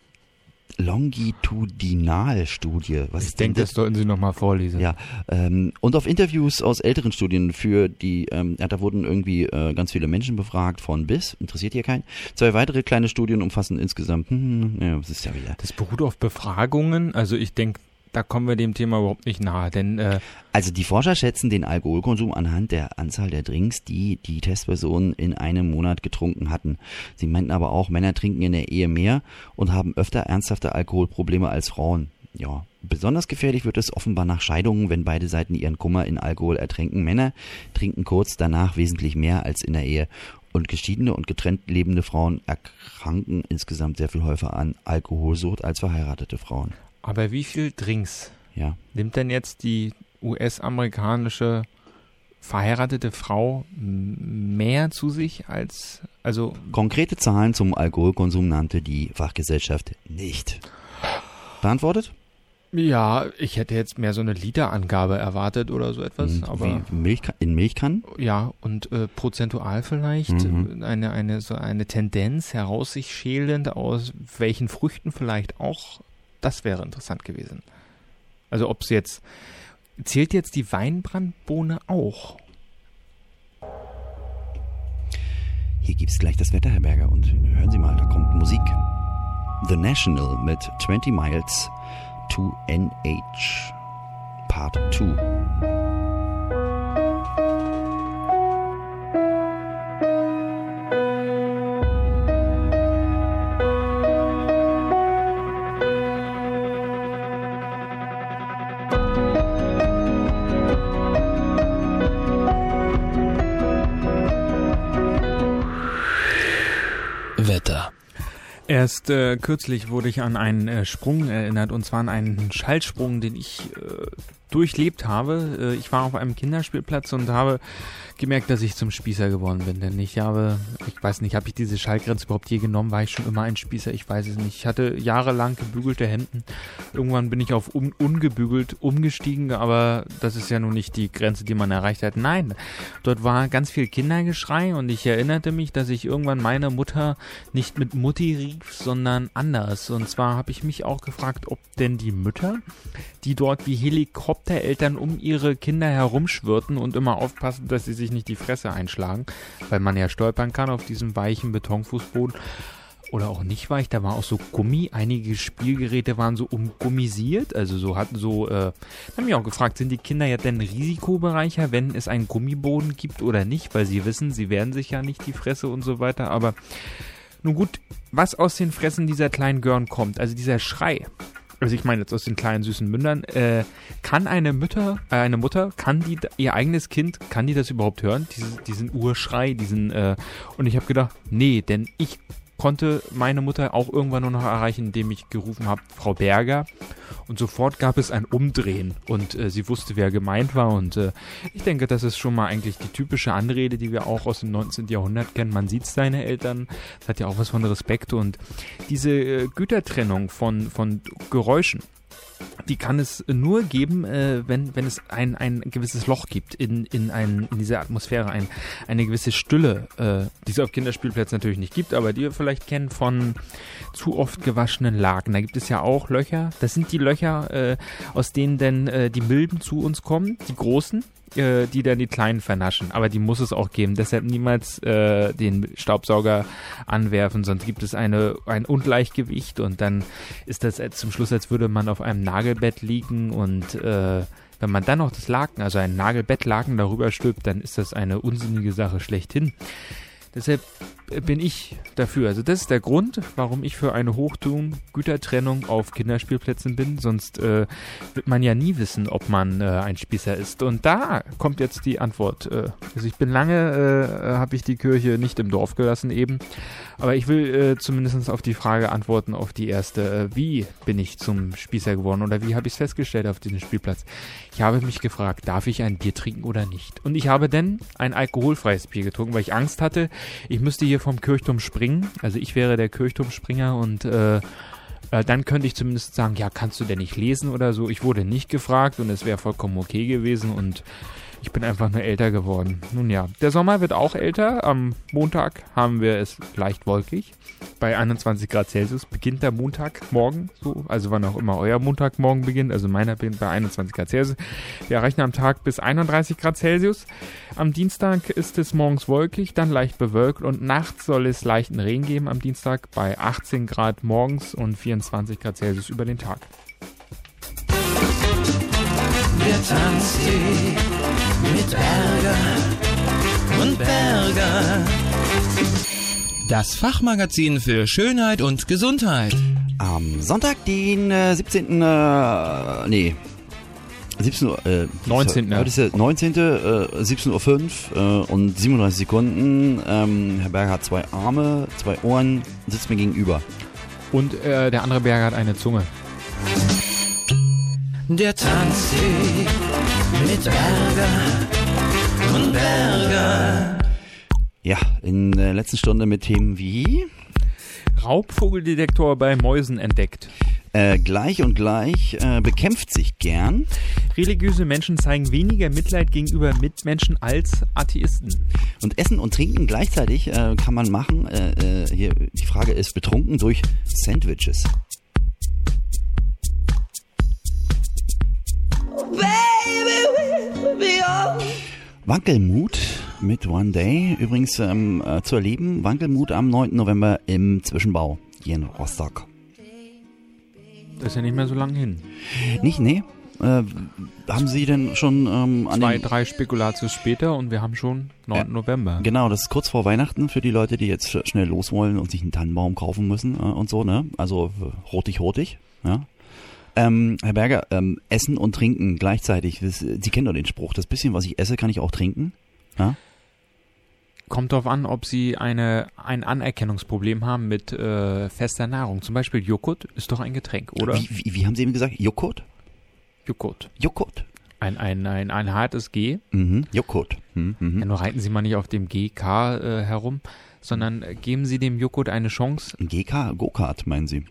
Longitudinalstudie. Was Ich ist denn denke, das sollten Sie nochmal vorlesen. Ja, ähm, und auf Interviews aus älteren Studien für die, ähm, ja, da wurden irgendwie äh, ganz viele Menschen befragt, von bis, interessiert hier keinen. Zwei weitere kleine Studien umfassen insgesamt, hm, ja, was ist ja wieder. Das beruht auf Befragungen. Also ich denke, da kommen wir dem Thema überhaupt nicht nahe, denn äh, Also die Forscher schätzen den Alkoholkonsum anhand der Anzahl der Drinks, die die Testpersonen in einem Monat getrunken hatten. Sie meinten aber auch, Männer trinken in der Ehe mehr und haben öfter ernsthafte Alkoholprobleme als Frauen. Ja, besonders gefährlich wird es offenbar nach Scheidungen, wenn beide Seiten ihren Kummer in Alkohol ertränken. Männer trinken kurz danach wesentlich mehr als in der Ehe. Und geschiedene und getrennt lebende Frauen erkranken insgesamt sehr viel häufiger an Alkoholsucht als verheiratete Frauen. Aber wie viel Drinks Ja. nimmt denn jetzt die U S-amerikanische verheiratete Frau mehr zu sich als, also... Konkrete Zahlen zum Alkoholkonsum nannte die Fachgesellschaft nicht. Beantwortet? Ja, ich hätte jetzt mehr so eine Literangabe erwartet oder so etwas, Hm, aber... Wie Milch, in Milchkannen? Ja, und äh, prozentual vielleicht Mhm. eine, eine, so eine Tendenz heraus sich schälend aus welchen Früchten vielleicht auch, das wäre interessant gewesen. Also ob es jetzt, zählt jetzt die Weinbrandbohne auch? Hier gibt's gleich das Wetter, Herr Berger, und hören Sie mal, da kommt Musik. The National mit twenty Miles to N H Part two. Wetter. Erst äh, kürzlich wurde ich an einen äh, Sprung erinnert, und zwar an einen Schaltsprung, den ich äh, durchlebt habe. Äh, ich war auf einem Kinderspielplatz und habe gemerkt, dass ich zum Spießer geworden bin, denn ich habe, ich weiß nicht, habe ich diese Schallgrenze überhaupt je genommen? War ich schon immer ein Spießer? Ich weiß es nicht. Ich hatte jahrelang gebügelte Hemden. Irgendwann bin ich auf un ungebügelt umgestiegen, aber das ist ja nun nicht die Grenze, die man erreicht hat. Nein, dort war ganz viel Kindergeschrei und ich erinnerte mich, dass ich irgendwann meine Mutter nicht mit Mutti rief, sondern anders. Und zwar habe ich mich auch gefragt, ob denn die Mütter, die dort wie Helikoptereltern um ihre Kinder herumschwirrten und immer aufpassen, dass sie sich nicht die Fresse einschlagen, weil man ja stolpern kann auf diesem weichen Betonfußboden. Oder auch nicht weich, da war auch so Gummi. Einige Spielgeräte waren so umgummisiert, also so hatten so, äh, haben mich auch gefragt, sind die Kinder ja denn Risikobereicher, wenn es einen Gummiboden gibt oder nicht, weil sie wissen, sie werden sich ja nicht die Fresse und so weiter, aber nun gut, was aus den Fressen dieser kleinen Görn kommt, also dieser Schrei, also ich meine jetzt aus den kleinen süßen Mündern, äh, kann eine Mutter, äh, eine Mutter, kann die ihr eigenes Kind, kann die das überhaupt hören, diesen, diesen Urschrei, diesen, äh, und ich habe gedacht, nee, denn ich konnte meine Mutter auch irgendwann nur noch erreichen, indem ich gerufen habe, Frau Berger, und sofort gab es ein Umdrehen und äh, sie wusste, wer gemeint war, und äh, ich denke, das ist schon mal eigentlich die typische Anrede, die wir auch aus dem neunzehnten Jahrhundert kennen. Man sieht seine Eltern, das hat ja auch was von Respekt, und diese äh, Gütertrennung von, von Geräuschen, die kann es nur geben, äh, wenn, wenn es ein, ein gewisses Loch gibt in, in, ein, in dieser Atmosphäre, ein, eine gewisse Stille, äh, die es auf Kinderspielplätzen natürlich nicht gibt, aber die wir vielleicht kennen von zu oft gewaschenen Laken. Da gibt es ja auch Löcher. Das sind die Löcher, äh, aus denen denn äh, die Milben zu uns kommen, die großen, äh, die dann die Kleinen vernaschen. Aber die muss es auch geben. Deshalb niemals äh, den Staubsauger anwerfen, sonst gibt es eine, ein Ungleichgewicht, und dann ist das zum Schluss, als würde man auf einem Nagelbett liegen, und äh, wenn man dann noch das Laken, also ein Nagelbettlaken darüber stülpt, dann ist das eine unsinnige Sache schlechthin. Deshalb bin ich dafür. Also das ist der Grund, warum ich für eine Hochtouren-Gütertrennung auf Kinderspielplätzen bin. Sonst äh, wird man ja nie wissen, ob man äh, ein Spießer ist. Und da kommt jetzt die Antwort. Äh, also ich bin lange, äh, habe ich die Kirche nicht im Dorf gelassen eben. Aber ich will äh, zumindest auf die Frage antworten, auf die erste. Äh, wie bin ich zum Spießer geworden, oder wie habe ich es festgestellt auf diesem Spielplatz? Ich habe mich gefragt, darf ich ein Bier trinken oder nicht? Und ich habe dann ein alkoholfreies Bier getrunken, weil ich Angst hatte, ich müsste hier vom Kirchturm springen. Also ich wäre der Kirchturmspringer, und äh, äh, dann könnte ich zumindest sagen, ja, kannst du denn nicht lesen oder so? Ich wurde nicht gefragt und es wäre vollkommen okay gewesen, und ich bin einfach nur älter geworden. Nun ja, der Sommer wird auch älter. Am Montag haben wir es leicht wolkig. Bei einundzwanzig Grad Celsius beginnt der Montagmorgen, so, also wann auch immer euer Montagmorgen beginnt. Also meiner beginnt bei einundzwanzig Grad Celsius. Wir erreichen am Tag bis einunddreißig Grad Celsius. Am Dienstag ist es morgens wolkig, dann leicht bewölkt, und nachts soll es leichten Regen geben am Dienstag bei achtzehn Grad morgens und vierundzwanzig Grad Celsius über den Tag. Der Tanztee mit Berger und Berger. Das Fachmagazin für Schönheit und Gesundheit. Am Sonntag, den äh, siebzehnten Äh, nee. siebzehn Uhr, äh, neunzehnten Heute ist der neunzehnten Äh, siebzehn Uhr fünf äh, und siebenunddreißig Sekunden. Ähm, Herr Berger hat zwei Arme, zwei Ohren, sitzt mir gegenüber. Und äh, der andere Berger hat eine Zunge. Der Tanztee mit Berger und Berger. Ja, in der letzten Stunde mit Themen wie Raubvogeldetektor bei Mäusen entdeckt. äh, gleich und gleich äh, bekämpft sich gern. Religiöse Menschen zeigen weniger Mitleid gegenüber Mitmenschen als Atheisten. Und Essen und Trinken gleichzeitig äh, kann man machen. Äh, äh, hier, die Frage ist betrunken durch Sandwiches. Wankelmut mit One Day, übrigens ähm, äh, zu erleben, Wankelmut am neunten November im Zwischenbau hier in Rostock. Das ist ja nicht mehr so lange hin. Nicht, nee? Äh, haben Sie denn schon ähm, an Zwei, den... drei Spekulatius später und wir haben schon neunten November. Genau, das ist kurz vor Weihnachten für die Leute, die jetzt sch- schnell los wollen und sich einen Tannenbaum kaufen müssen äh, und so, ne? Also äh, rotig, rotig, ja. Ähm, Herr Berger, ähm, Essen und Trinken gleichzeitig. Das, Sie kennen doch den Spruch, das bisschen, was ich esse, kann ich auch trinken. Ja? Kommt darauf an, ob Sie eine, ein Anerkennungsproblem haben mit äh, fester Nahrung. Zum Beispiel Joghurt ist doch ein Getränk, oder? Wie, wie, wie haben Sie eben gesagt? Joghurt? Joghurt. Joghurt. Ein, ein, ein, ein hartes G. Mhm. Joghurt. Mhm. Mhm. Ja, nur reiten Sie mal nicht auf dem G K äh, herum, sondern äh, geben Sie dem Joghurt eine Chance, G K, Go-Kart, meinen Sie?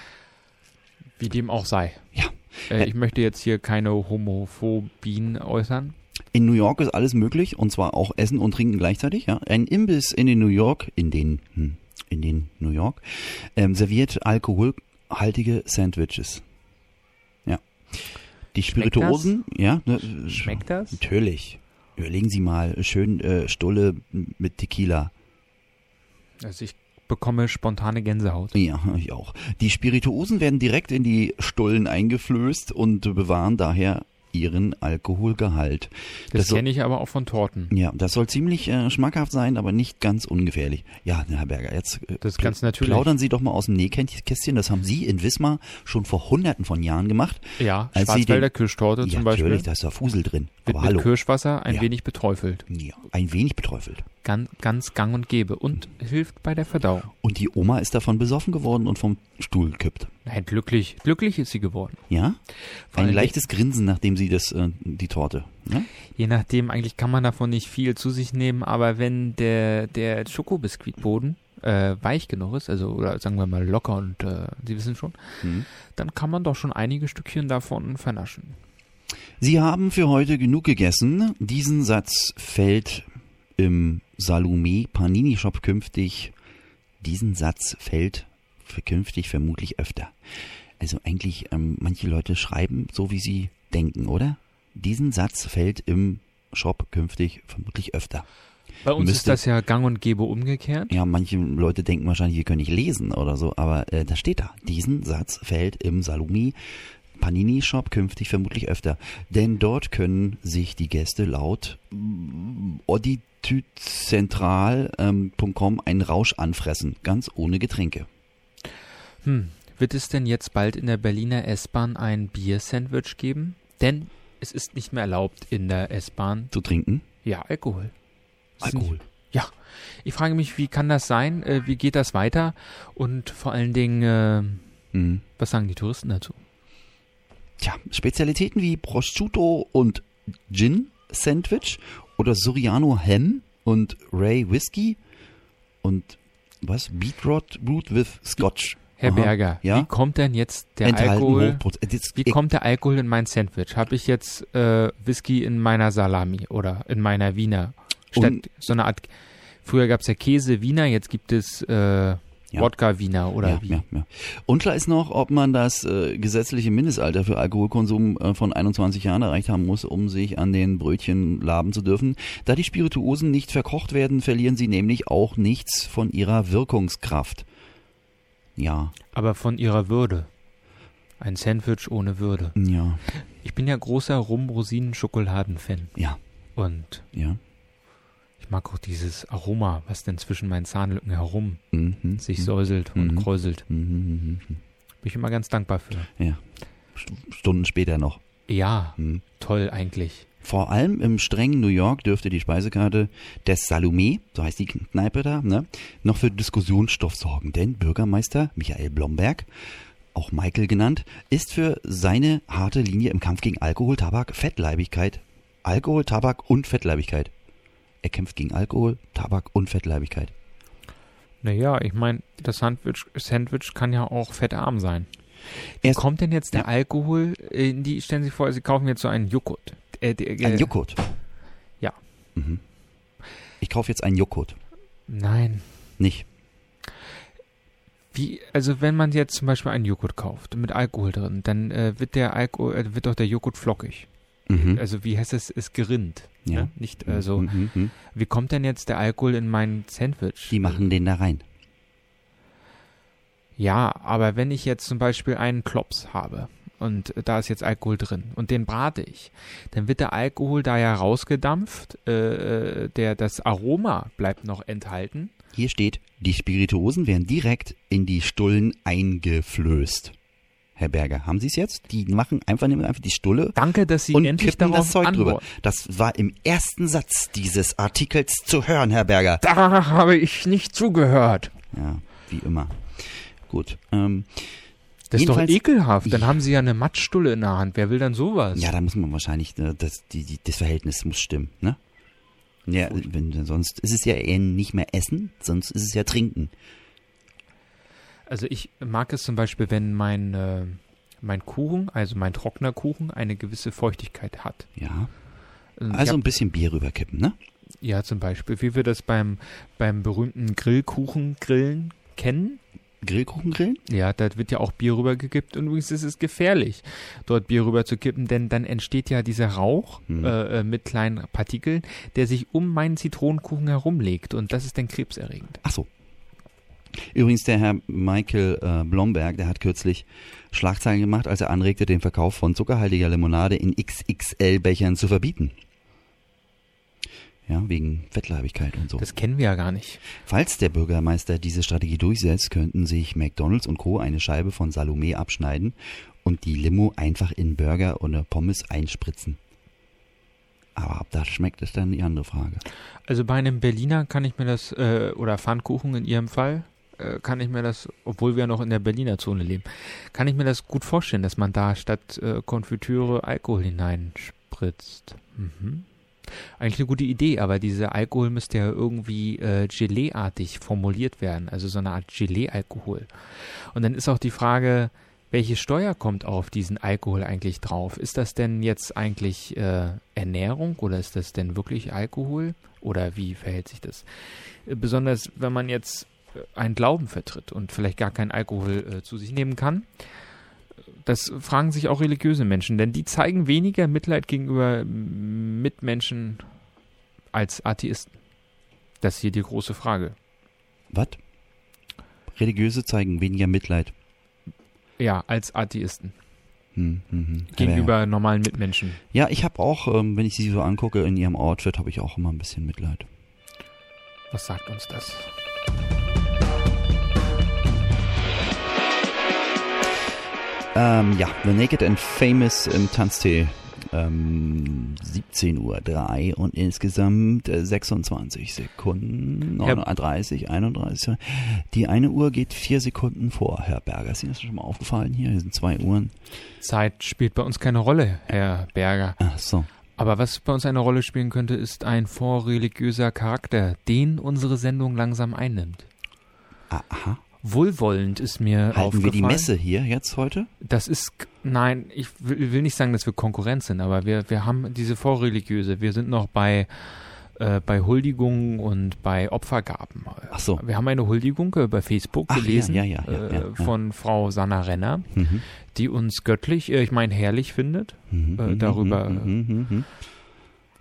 wie dem auch sei. Ja. Äh, ich möchte jetzt hier keine Homophobien äußern. In New York ist alles möglich und zwar auch Essen und Trinken gleichzeitig. Ja, ein Imbiss in den New York, in den, hm, in den New York, ähm, serviert alkoholhaltige Sandwiches. Ja, die Schmeckt Spirituosen, ja, ne, Schmeckt das? natürlich. Überlegen Sie mal, schön äh, Stulle mit Tequila. Also ich bekomme spontane Gänsehaut. Ja, ich auch. Die Spirituosen werden direkt in die Stullen eingeflößt und bewahren daher ihren Alkoholgehalt. Das, soll- kenne ich aber auch von Torten. Ja, das soll ziemlich äh, schmackhaft sein, aber nicht ganz ungefährlich. Ja, Herr Berger, jetzt äh, Das ist ganz natürlich. plaudern Sie doch mal aus dem Nähkästchen. Das haben Sie in Wismar schon vor hunderten von Jahren gemacht. Ja, Als Sie Schwarzwälder den- Kirschtorte Ja, zum Beispiel. natürlich, da ist da Fusel drin. Wird Aber mit hallo. Kirschwasser ein Ja. wenig beträufelt. Ja, ein wenig beträufelt. Ganz, ganz gang und gäbe. Und hilft bei der Verdauung. Und die Oma ist davon besoffen geworden und vom Stuhl gekippt. Nein, glücklich. Glücklich ist sie geworden. Ja? Vor Ein allen leichtes Grinsen, nachdem sie das, äh, die Torte. Ja? Je nachdem, eigentlich kann man davon nicht viel zu sich nehmen, aber wenn der, der Schokobiskuitboden äh, weich genug ist, also oder sagen wir mal locker und äh, Sie wissen schon, Hm. dann kann man doch schon einige Stückchen davon vernaschen. Sie haben für heute genug gegessen. Diesen Satz fällt im Salome Panini Shop künftig. Diesen Satz fällt für künftig vermutlich öfter. Also eigentlich, ähm, manche Leute schreiben so, wie sie denken, oder? Diesen Satz fällt im Shop künftig vermutlich öfter. Bei uns ist Müsste- das ja gang und gäbe umgekehrt. Ja, manche Leute denken wahrscheinlich, wir können nicht lesen oder so, aber äh, da steht da. Diesen Satz fällt im Salome Panini Shop künftig vermutlich öfter. Denn dort können sich die Gäste laut auditützentral punkt com einen Rausch anfressen, ganz ohne Getränke. Hm, wird es denn jetzt bald in der Berliner S-Bahn ein Bier-Sandwich geben? Denn es ist nicht mehr erlaubt in der S-Bahn. Zu trinken? Ja, Alkohol. Es ist Alkohol. Nicht, ja. Ich frage mich, wie kann das sein? Äh, wie geht das weiter? Und vor allen Dingen, äh, Mhm. was sagen die Touristen dazu? Tja, Spezialitäten wie Prosciutto und Gin Sandwich oder Soriano Ham und Ray Whisky und was? Beetroot Root with Scotch. Herr Aha, Berger, ja? wie kommt denn jetzt der Enthalten Alkohol? Hochproz- Jetzt- Wie kommt der Alkohol in mein Sandwich? Habe ich jetzt äh, Whisky in meiner Salami oder in meiner Wiener? Statt Und- so eine Art. Früher gab es ja Käse Wiener, jetzt gibt es äh, Ja. Wodka Wiener oder ja, wie? ja, ja. Unklar ist noch, ob man das äh, gesetzliche Mindestalter für Alkoholkonsum äh, von einundzwanzig Jahren erreicht haben muss, um sich an den Brötchen laben zu dürfen. Da die Spirituosen nicht verkocht werden, verlieren sie nämlich auch nichts von ihrer Wirkungskraft. Ja. Aber von ihrer Würde. Ein Sandwich ohne Würde. Ja. Ich bin ja großer Rum-Rosinen-Schokoladen-Fan. Ja. Und Ja. ich mag auch dieses Aroma, was dann zwischen meinen Zahnlücken herum Mhm. sich säuselt und Mhm. kräuselt. Mhm. Mhm. Bin ich immer ganz dankbar für. Ja. St- Stunden später noch. Ja, Mhm. toll eigentlich. Vor allem im strengen New York dürfte die Speisekarte des Salome, so heißt die Kneipe da, ne, noch für Diskussionsstoff sorgen. Denn Bürgermeister Michael Blomberg, auch Michael genannt, ist für seine harte Linie im Kampf gegen Alkohol, Tabak, Fettleibigkeit. Alkohol, Tabak und Fettleibigkeit. Er kämpft gegen Alkohol, Tabak und Fettleibigkeit. Naja, ich meine, das Sandwich, Sandwich kann ja auch fettarm sein. Wie Erst- kommt denn jetzt der ja. Alkohol in die, stellen Sie sich vor, Sie kaufen jetzt so einen Joghurt. Äh, der, äh, Ein Joghurt. Ja. Mhm. Ich kaufe jetzt einen Joghurt. Nein. Nicht. Wie, also wenn man jetzt zum Beispiel einen Joghurt kauft mit Alkohol drin, dann äh, wird der Alkohol, äh, wird doch der Joghurt flockig. Mhm. Also wie heißt es, ist gerinnt. Ja. Ne? Nicht, also, Mhm, mhm. wie kommt denn jetzt der Alkohol in mein Sandwich? Die machen den da rein. Ja, aber wenn ich jetzt zum Beispiel einen Klops habe und da ist jetzt Alkohol drin und den brate ich, dann wird der Alkohol da ja rausgedampft, äh, der, das Aroma bleibt noch enthalten. Hier steht, die Spirituosen werden direkt in die Stullen eingeflößt. Herr Berger, haben Sie es jetzt? Die machen einfach, nehmen einfach die Stulle Danke, dass Sie und endlich kippen darauf das Zeug drüber. antworten. Das war im ersten Satz dieses Artikels zu hören, Herr Berger. Da habe ich nicht zugehört. Ja, wie immer. Gut. Ähm, Das ist doch Jedenfalls- ekelhaft. Dann Ja. haben Sie ja eine Matschstulle in der Hand. Wer will dann sowas? ja, da muss man wahrscheinlich, äh, das, die, die, das Verhältnis muss stimmen, ne? Ja, wenn, sonst ist es ja eher nicht mehr Essen, sonst ist es ja Trinken. Also ich mag es zum Beispiel, wenn mein, äh, mein Kuchen, also mein trockener Kuchen, eine gewisse Feuchtigkeit hat. Ja. Und ich Also hab- ein bisschen Bier rüberkippen, ne? Ja, zum Beispiel, wie wir das beim, beim berühmten Grillkuchengrillen kennen. Grillkuchen grillen? Ja, da wird ja auch Bier rübergekippt und übrigens ist es gefährlich, dort Bier rüber zu kippen, denn dann entsteht ja dieser Rauch Hm. äh, äh, mit kleinen Partikeln, der sich um meinen Zitronenkuchen herumlegt und das ist dann krebserregend. Ach so. Übrigens, der Herr Michael äh, Blomberg, der hat kürzlich Schlagzeilen gemacht, als er anregte, den Verkauf von zuckerhaltiger Limonade in X X L-Bechern zu verbieten. Ja, wegen Fettleibigkeit und so. Das kennen wir ja gar nicht. Falls der Bürgermeister diese Strategie durchsetzt, könnten sich McDonald's und Co. eine Scheibe von Salome abschneiden und die Limo einfach in Burger oder Pommes einspritzen. Aber ob das schmeckt, ist dann die andere Frage. Also bei einem Berliner kann ich mir das, äh, oder Pfannkuchen in Ihrem Fall, äh, kann ich mir das, obwohl wir noch in der Berliner Zone leben, kann ich mir das gut vorstellen, dass man da statt äh, Konfitüre Alkohol hineinspritzt. Mhm. Eigentlich eine gute Idee, aber dieser Alkohol müsste ja irgendwie äh, Gelee-artig formuliert werden, also so eine Art Gelee-Alkohol. Und dann ist auch die Frage, welche Steuer kommt auf diesen Alkohol eigentlich drauf? Ist das denn jetzt eigentlich äh, Ernährung oder ist das denn wirklich Alkohol? Oder wie verhält sich das? Äh, besonders wenn man jetzt äh, einen Glauben vertritt und vielleicht gar keinen Alkohol äh, zu sich nehmen kann. Das fragen sich auch religiöse Menschen, denn die zeigen weniger Mitleid gegenüber Mitmenschen als Atheisten. Das ist hier die große Frage. Was? Religiöse zeigen weniger Mitleid. Ja, als Atheisten. Hm, hm, hm. Gegenüber normalen Mitmenschen. Ja, ich habe auch, ähm, wenn ich sie so angucke, in ihrem Outfit, habe ich auch immer ein bisschen Mitleid. Was sagt uns das? Ähm, ja, The Naked and Famous im Tanztee. Ähm, siebzehn Uhr drei und insgesamt äh, sechsundzwanzig Sekunden, neununddreißig, einunddreißig. Die eine Uhr geht vier Sekunden vor, Herr Berger. Ist Ihnen das schon mal aufgefallen hier? Hier sind zwei Uhren. Zeit spielt bei uns keine Rolle, Herr Berger. Ach so. Aber was bei uns eine Rolle spielen könnte, ist ein vorreligiöser Charakter, den unsere Sendung langsam einnimmt. Aha. Wohlwollend ist mir Halten aufgefallen. wir die Messe hier jetzt heute? Das ist, nein, ich will, will nicht sagen, dass wir Konkurrenz sind, aber wir, wir haben diese vorreligiöse. Wir sind noch bei, äh, bei Huldigungen und bei Opfergaben. Ach so. Wir haben eine Huldigung äh, bei Facebook Ach, gelesen ja, ja, ja, ja, äh, ja, ja. von Frau Sanna Renner, Mhm. die uns göttlich, äh, ich meine herrlich findet. Mhm, äh, mhm, darüber, mhm, mhm, mhm.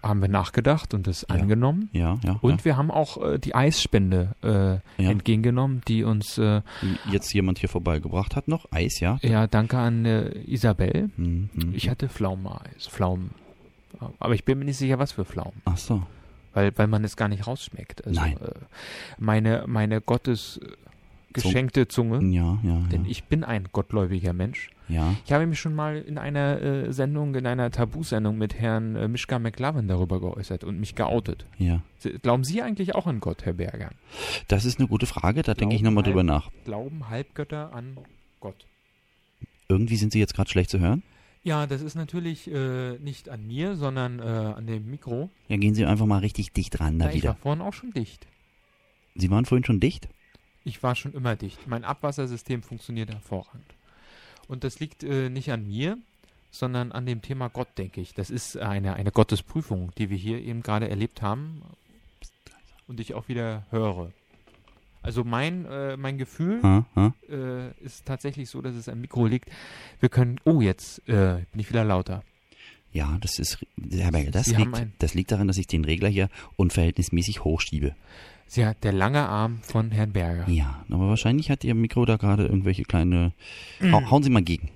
haben wir nachgedacht und das Ja. angenommen. Ja, ja. Und wir haben auch äh, die Eisspende äh, Ja. entgegengenommen, die uns, äh, ja. Jetzt jemand hier vorbeigebracht hat noch. Eis, ja? ja, danke an äh, Isabel. Hm, hm. Ich hatte Pflaumeneis, Pflaumen. Aber ich bin mir nicht sicher, was für Pflaumen. Ach so. Weil, weil man es gar nicht rausschmeckt. Also, Nein. Äh, meine, meine Gottes äh, geschenkte Zunge, Ja, ja, denn ja. ich bin ein gottgläubiger Mensch. Ja. Ich habe mich schon mal in einer äh, Sendung, in einer Tabu-Sendung mit Herrn äh, Mischka McLovin darüber geäußert und mich geoutet. Ja. Sie- Glauben Sie eigentlich auch an Gott, Herr Berger? Das ist eine gute Frage, da denke ich Glauben nochmal drüber halb- nach. Glauben Halbgötter an Gott? Irgendwie sind Sie jetzt gerade schlecht zu hören. Ja, das ist natürlich äh, nicht an mir, sondern äh, an dem Mikro. Ja, gehen Sie einfach mal richtig dicht ran da Ja, ich war wieder. vorhin auch schon dicht. Sie waren vorhin schon dicht? Ich war schon immer dicht. Mein Abwassersystem funktioniert hervorragend. Und das liegt äh, nicht an mir, sondern an dem Thema Gott, denke ich. Das ist eine, eine Gottesprüfung, die wir hier eben gerade erlebt haben und ich auch wieder höre. Also mein, äh, mein Gefühl Ha, ha. äh, ist tatsächlich so, dass es am Mikro liegt. Wir können, oh, jetzt äh, bin ich wieder lauter. Ja, das ist, Herr Berger, das Sie haben liegt, ein- das liegt daran, dass ich den Regler hier unverhältnismäßig hochschiebe. Ja, der lange Arm von Herrn Berger. Ja, aber wahrscheinlich hat Ihr Mikro da gerade irgendwelche kleine... Mhm. Hau, hauen Sie mal gegen.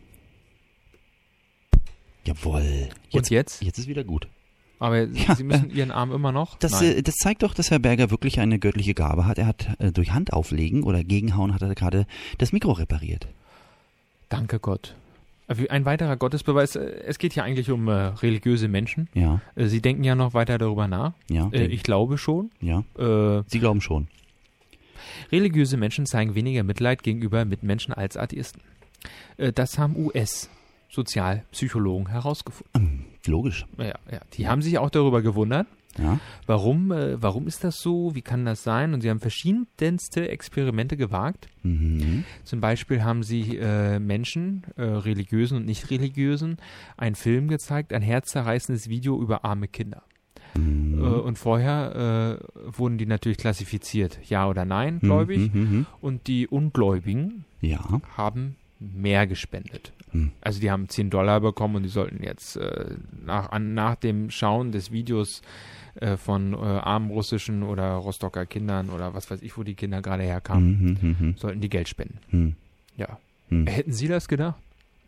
Jawohl. Und jetzt? Jetzt ist wieder gut. Aber Ja, Sie müssen Ihren Arm immer noch? Das, Nein. äh, das zeigt doch, dass Herr Berger wirklich eine göttliche Gabe hat. Er hat äh, durch Handauflegen oder Gegenhauen hat er gerade das Mikro repariert. Danke Gott. Äh, Ein weiterer Gottesbeweis. äh, Es geht hier eigentlich um äh, religiöse Menschen. Ja, Äh, Sie denken ja noch weiter darüber nach. ja, Äh, ich glaube schon. ja. Äh, Sie glauben schon. religiöse Menschen zeigen weniger Mitleid gegenüber Mitmenschen als Atheisten. Äh, das haben U S-Sozialpsychologen herausgefunden. Ähm, logisch. Ja, ja. Die haben sich auch darüber gewundert. Ja. Warum, äh, warum ist das so? Wie kann das sein? Und sie haben verschiedenste Experimente gewagt. Mhm. Zum Beispiel haben sie äh, Menschen, äh, religiösen und nicht religiösen, einen Film gezeigt, ein herzzerreißendes Video über arme Kinder. Mhm. Äh, und vorher äh, wurden die natürlich klassifiziert, ja oder nein, gläubig. Mhm, mhm, Und die Ungläubigen ja. haben mehr gespendet. Hm. Also die haben zehn Dollar bekommen und die sollten jetzt äh, nach, an, nach dem Schauen des Videos äh, von äh, armen russischen oder Rostocker Kindern oder was weiß ich, wo die Kinder gerade herkamen, Mhm, mhm, mhm. sollten die Geld spenden. Hm. Ja. Hm. Hätten Sie das gedacht?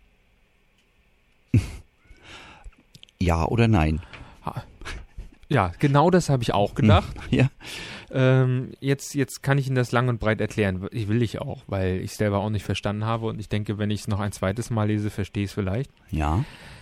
Ja oder nein? Ja, genau das habe ich auch gedacht. Ja. Ähm, jetzt, jetzt kann ich Ihnen das lang und breit erklären. Ich will ich auch, weil ich selber auch nicht verstanden habe und ich denke, wenn ich es noch ein zweites Mal lese, verstehe ich es vielleicht. Ja.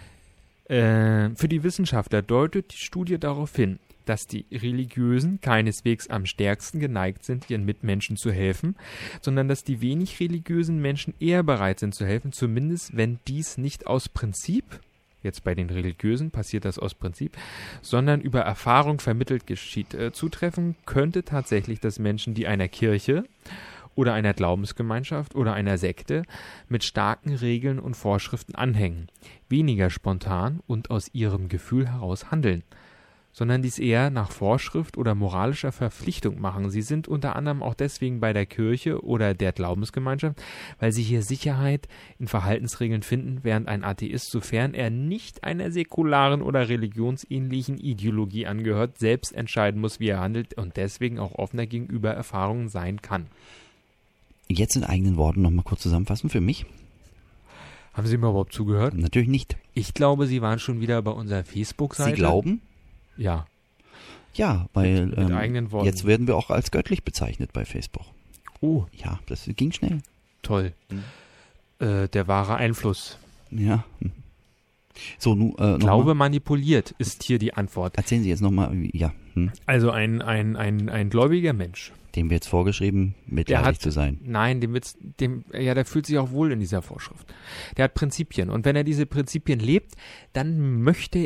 Äh, für die Wissenschaftler deutet die Studie darauf hin, dass die Religiösen keineswegs am stärksten geneigt sind, ihren Mitmenschen zu helfen, sondern dass die wenig religiösen Menschen eher bereit sind zu helfen, zumindest wenn dies nicht aus Prinzip, jetzt bei den Religiösen passiert das aus Prinzip, sondern über Erfahrung vermittelt geschieht. Äh, zutreffen könnte tatsächlich, dass Menschen, die einer Kirche oder einer Glaubensgemeinschaft oder einer Sekte mit starken Regeln und Vorschriften anhängen, weniger spontan und aus ihrem Gefühl heraus handeln, sondern dies eher nach Vorschrift oder moralischer Verpflichtung machen. Sie sind unter anderem auch deswegen bei der Kirche oder der Glaubensgemeinschaft, weil sie hier Sicherheit in Verhaltensregeln finden, während ein Atheist, sofern er nicht einer säkularen oder religionsähnlichen Ideologie angehört, selbst entscheiden muss, wie er handelt und deswegen auch offener gegenüber Erfahrungen sein kann. Jetzt in eigenen Worten nochmal kurz zusammenfassen für mich. Haben Sie mir überhaupt zugehört? Natürlich nicht. Ich glaube, Sie waren schon wieder bei unserer Facebook-Seite. Sie glauben? Ja. Ja, weil Mit- mit ähm, eigenen Worten. jetzt werden wir auch als göttlich bezeichnet bei Facebook. Oh, Ja, das ging schnell. toll. Mhm. Äh, der wahre Einfluss. Ja. So, nun, äh, noch Glaube mal. manipuliert ist hier die Antwort. Erzählen Sie jetzt nochmal, ja, hm, Also ein, ein, ein, ein gläubiger Mensch. dem wird jetzt vorgeschrieben, mitleidig hat- zu sein. Nein, dem wird's, dem, ja, der fühlt sich auch wohl in dieser Vorschrift. Der hat Prinzipien. Und wenn er diese Prinzipien lebt, dann möchte